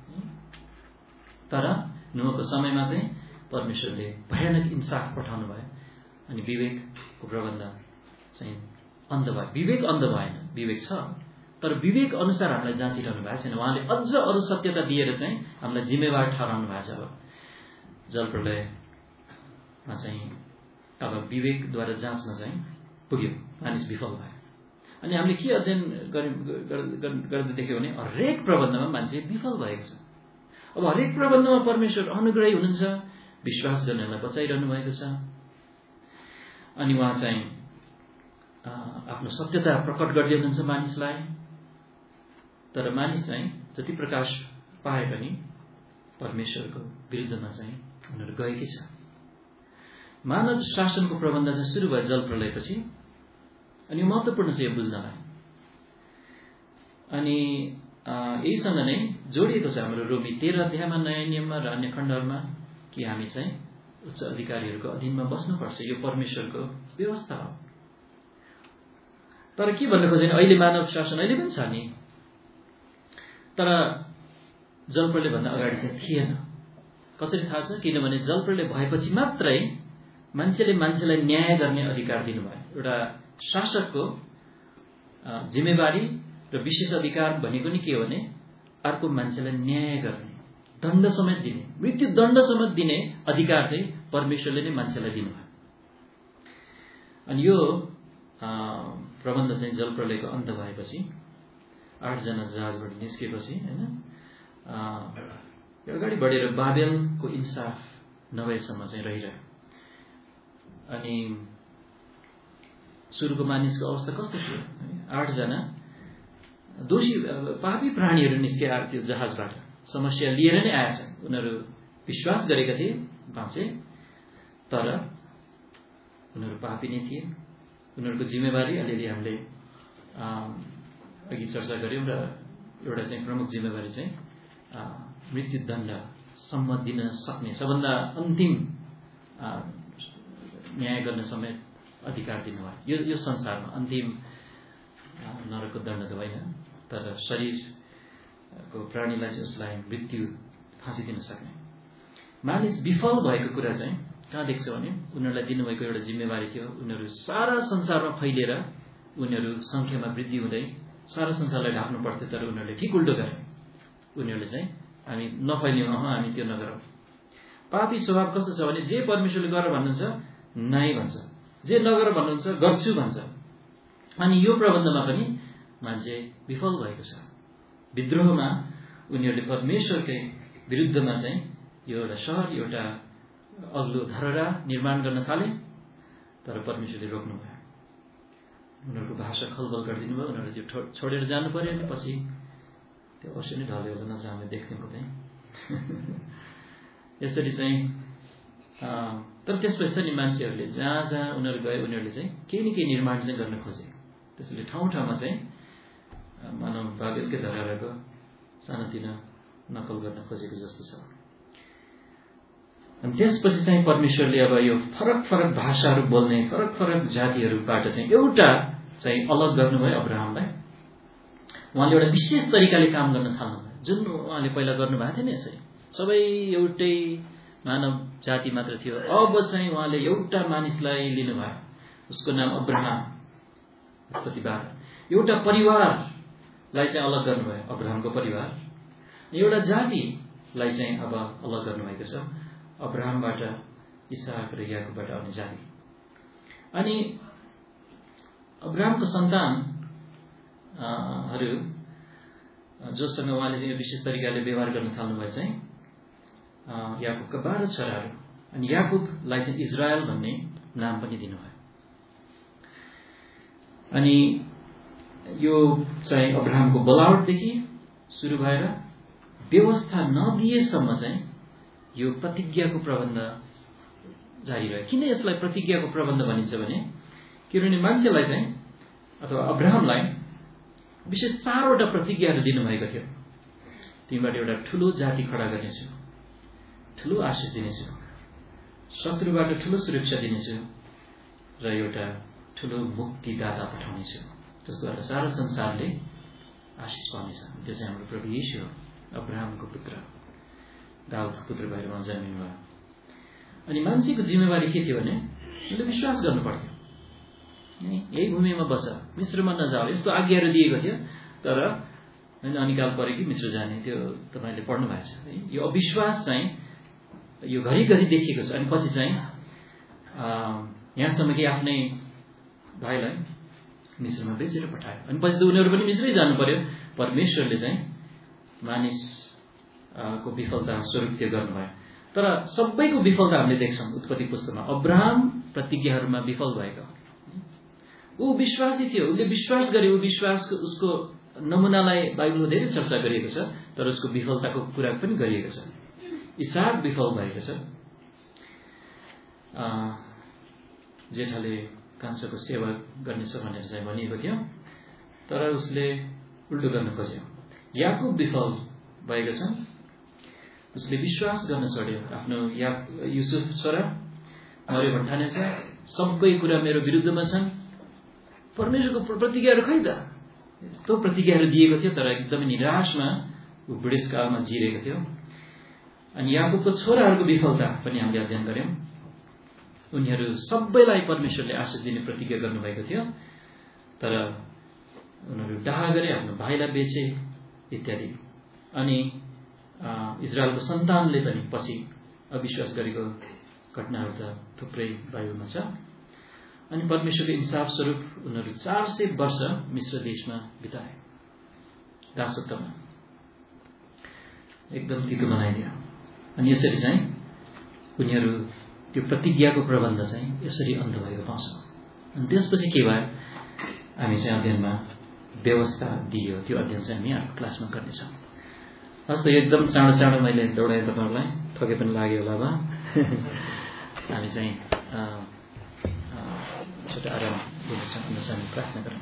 तर नुआको समयमा चाहिँ परमेश्वरले भयानक इन्साफ पठाउनु भयो अनि विवेकको प्रबन्ध चाहिँ अन्ध भयो। विवेक अन्ध भएन, विवेक छ, तर विवेक अनुसार हामीलाई जाँचिरहनु भएको छैन। उहाँले अझ अरू सत्यता दिएर चाहिँ हामीलाई जिम्मेवार ठहराउनु भएको छ। अब जलप्रलयमा चाहिँ अब विवेकद्वारा जाँच्न चाहिँ पुग्यो, मानिस विफल भयो। अनि हामीले के अध्ययन गर्दै देख्यौँ भने हरेक प्रबन्धमा मान्छे विफल भएको छ। अब हरेक प्रबन्धमा परमेश्वर अनुग्रही हुनुहुन्छ, विश्वास गर्नेलाई बचाइरहनु भएको छ। अनि उहाँ चाहिँ आफ्नो सत्यता प्रकट गर्दै हुनुहुन्छ मानिसलाई। तर मानिस चाहिँ जति प्रकाश पाए पनि परमेश्वरको विरुद्धमा चाहिँ उनीहरू गएकै छ। मानव शासनको प्रबन्ध चाहिँ सुरु भयो जलप्रलयपछि। अनि महत्त्वपूर्ण छ यो बुझ्नलाई। अनि यहीसँग नै जोडिएको छ हाम्रो रोमी 13 अध्यायमा, नयाँ नियममा र अन्य खण्डहरूमा कि हामी चाहिँ उच्च अधिकारीहरूको अधीनमा बस्नुपर्छ। यो परमेश्वरको व्यवस्था हो। तर के भन्नु खोजेन, अहिले मानव शासन अहिले पनि छ नि, तर जलप्रलयभन्दा अगाडि चाहिँ थिएन। कसरी थाहा छ? किनभने जलप्रलय भएपछि मात्रै मान्छेलाई न्याय गर्ने अधिकार दिनुभयो। एउटा शासकको जिम्मेवारी र विशेष अधिकार भनेको नि के हो भने अर्को मान्छेलाई न्याय गर्ने, दण्ड समेत दिने, मृत्यु दण्ड समेत दिने अधिकार चाहिँ परमेश्वरले नै मान्छेलाई दिनुभयो। अनि यो प्रबन्ध चाहिँ जलप्रलयको अन्त भएपछि 8 जना जहाजबाट निस्केपछि होइन अगाडि बढेर बाबेलको इन्साफ नभएसम्म चाहिँ रहिरह्यो। अनि सुरुको मानिसको अवस्था कस्तो थियो? 8 जना दोषी पापी प्राणीहरू निस्के आएको थियो जहाजबाट। समस्या लिएर नै आएछन्। उनीहरू विश्वास गरेका थिए बाँचे, तर उनीहरू पापी नै थिए। उनीहरूको जिम्मेवारी अलिअलि हामीले अघि चर्चा गऱ्यौँ र एउटा चाहिँ प्रमुख जिम्मेवारी चाहिँ मृत्युदण्डसम्म दिन सक्ने, सबभन्दा अन्तिम न्याय गर्न समेत अधिकार दिनुभयो। यो संसारमा अन्तिम नरकको दण्ड त होइन, तर शरीरको प्राणीलाई चाहिँ उसलाई मृत्यु फाँसी दिन सक्ने। मानिस विफल भएको कुरा चाहिँ कहाँ देख्छ भने उनीहरूलाई दिनुभएको एउटा जिम्मेवारी थियो। उनीहरू सारा संसारमा फैलिएर उनीहरू सङ्ख्यामा वृद्धि हुँदै सारा संसारलाई ढाक्नु पर्थ्यो, तर उनीहरूले ठिक उल्टो गरे। उनीहरूले चाहिँ हामी नफैलियौँ, हामी त्यो नगरौँ। पापी स्वभाव कस्तो छ भने जे परमेश्वरले गर भन्नुहुन्छ नै भन्छ, जे नगर भन्नुहुन्छ गर्छु भन्छ। अनि यो प्रबन्धमा पनि मान्छे विफल भएको छ। विद्रोहमा उनीहरूले परमेश्वरकै विरुद्धमा चाहिँ यो एउटा सहर, एउटा अग्लो धरहरा निर्माण गर्न थाले, तर परमेश्वरले रोक्नु भयो। उनीहरूको भाषा खलबल गरिदिनु भयो, उनीहरूले त्यो छोडेर जानु पर्यो। अनि पछि त्यो अवश्य नै ढल्यो होला, नत्र हामीले देख्थ्यौँ कतै। यसरी चाहिँ तर त्यसपछि नि मान्छेहरूले जहाँ जहाँ उनीहरू गए उनीहरूले चाहिँ केही न केही निर्माण चाहिँ गर्न खोजे। त्यसैले ठाउँ ठाउँमा चाहिँ मानव बाबेलकै धरहराको सानोतिनो नकल गर्न खोजेको जस्तो छ। अनि त्यसपछि चाहिँ परमेश्वरले अब यो फरक फरक भाषाहरू बोल्ने फरक फरक जातिहरूबाट चाहिँ एउटा चाहिँ अलग गर्नुभयो अब्राहमलाई। उहाँले एउटा विशेष तरिकाले काम गर्न थाल्नुभयो, जुन उहाँले पहिला गर्नुभएको थिएन। यसरी सबै एउटै मानव जाति मात्र थियो। अब चाहिँ उहाँले एउटा मानिसलाई लिनुभयो, उसको नाम अब्राहम, उत्पत्तिबाट एउटा परिवारलाई चाहिँ अलग गर्नुभयो, अब्राहमको परिवार। एउटा जातिलाई चाहिँ अब अलग गर्नुभएको छ, अब्राहमबाट, इसाक र याकुबबाट आउने जाति। अनि अब्राहमको सन्तानहरू जोसँग उहाँले चाहिँ यो विशेष तरिकाले व्यवहार गर्न थाल्नुभयो चाहिँ याकुबका 12 छोराहरू। अनि याकुबलाई चाहिँ इजरायल भन्ने नाम पनि दिनुभयो। अनि यो चाहिँ अब्राहमको बोलावटदेखि सुरु भएर व्यवस्था नदिएसम्म चाहिँ यो प्रतिज्ञाको प्रबन्ध जारी रह्यो। किन यसलाई प्रतिज्ञाको प्रबन्ध भनिन्छ भने, किनभने मान्छेलाई चाहिँ अथवा अब्राहमलाई विशेष 4वटा प्रतिज्ञाहरू दिनुभएको थियो। तिमीबाट एउटा ठुलो जाति खडा गर्नेछु, ठुलो आशिष दिनेछु, शत्रुबाट ठुलो सुरक्षा दिनेछु र एउटा ठुलो मुक्तिदाता पठाउनेछु, जसबाट सारा संसारले आशिष पाउनेछ। त्यो चाहिँ हाम्रो प्रभु येशू हो, अब्राहमको पुत्र, दाउदको पुत्र भएर उहाँ जन्मिनु भयो। अनि मान्छेको जिम्मेवारी के थियो भने उसले विश्वास गर्नु पर्थ्यो। यही भूमिमा बस, मिश्रमा नजाऊ, यस्तो आज्ञाहरू दिएको थियो। तर अनिकाल पऱ्यो कि मिश्र जाने, त्यो तपाईँले पढ्नु भएको छ है। यो अविश्वास चाहिँ यो घरिघरि देखिएको छ। अनि पछि चाहिँ यहाँसम्म कि आफ्नै भाइलाई मिश्रमा बेचेर पठायो। अनि पछि त उनीहरू पनि मिश्रै जानु पर्यो। परमेश्वरले चाहिँ मानिसको विफलता स्वरूप त्यो गर्नुभयो। तर सबैको विफलता हामीले देख्छौँ उत्पत्ति पुस्तकमा। अब्राहम प्रतिज्ञाहरूमा विफल भएको, ऊ विश्वासी थियो, उसले विश्वास गरे। ऊ विश्वासको उसको नमुनालाई बाइबलमा धेरै चर्चा गरिएको छ, तर उसको विफलताको कुरा पनि गरिएको छ। इसाक विफल भएको छ। जेठाले कान्छोको सेवा गर्नेछ भनेर चाहिँ भनिएको थियो, तर उसले उल्टो गर्न खोज्यो। याकुब विफल भएको छ, उसले विश्वास गर्न छोड्यो। आफ्नो युसुफ छोरा मर्यो भन्ने ठानेछ, सबै कुरा मेरो विरुद्धमा छन्, परमेश्वरको प्रतिज्ञाहरू खै त। यस्तो प्रतिज्ञाहरू दिएको थियो, तर एकदमै निराशमा ऊ बुढेसकालमा जिरेको थियो। अनि याकुबको छोराहरूको विफलता पनि हामीले अध्ययन गर्यौं। उनीहरू सबैलाई परमेश्वरले आशिष दिने प्रतिज्ञा गर्नुभएको थियो, तर उनीहरू डाह गरे, आफ्नो भाइलाई बेचे इत्यादि। अनि इजरायलको सन्तानले पनि पछि अविश्वास गरेको घटनाहरू त थुप्रै बाइबलमा छ। अनि परमेश्वरको इन्साफ स्वरूप उनीहरू 400 वर्ष मिश्र देशमा बिताए, दासत्वमा एकदम तितो बनाइदियो। अनि यसरी चाहिँ उनीहरू त्यो प्रतिज्ञाको प्रबन्ध चाहिँ यसरी अन्त भएको पाउँछौँ। अनि त्यसपछि के भयो, हामी चाहिँ अध्ययनमा व्यवस्था दियो, त्यो अध्ययन चाहिँ हामी अर्को क्लासमा गर्नेछौँ। हस् त, एकदम चाँडो चाँडो मैले दौडाएँ तपाईँहरूलाई, थके पनि लाग्यो होला अब। हामी चाहिँ छोटो आराम दिनेछौँ, प्रार्थना गरौँ।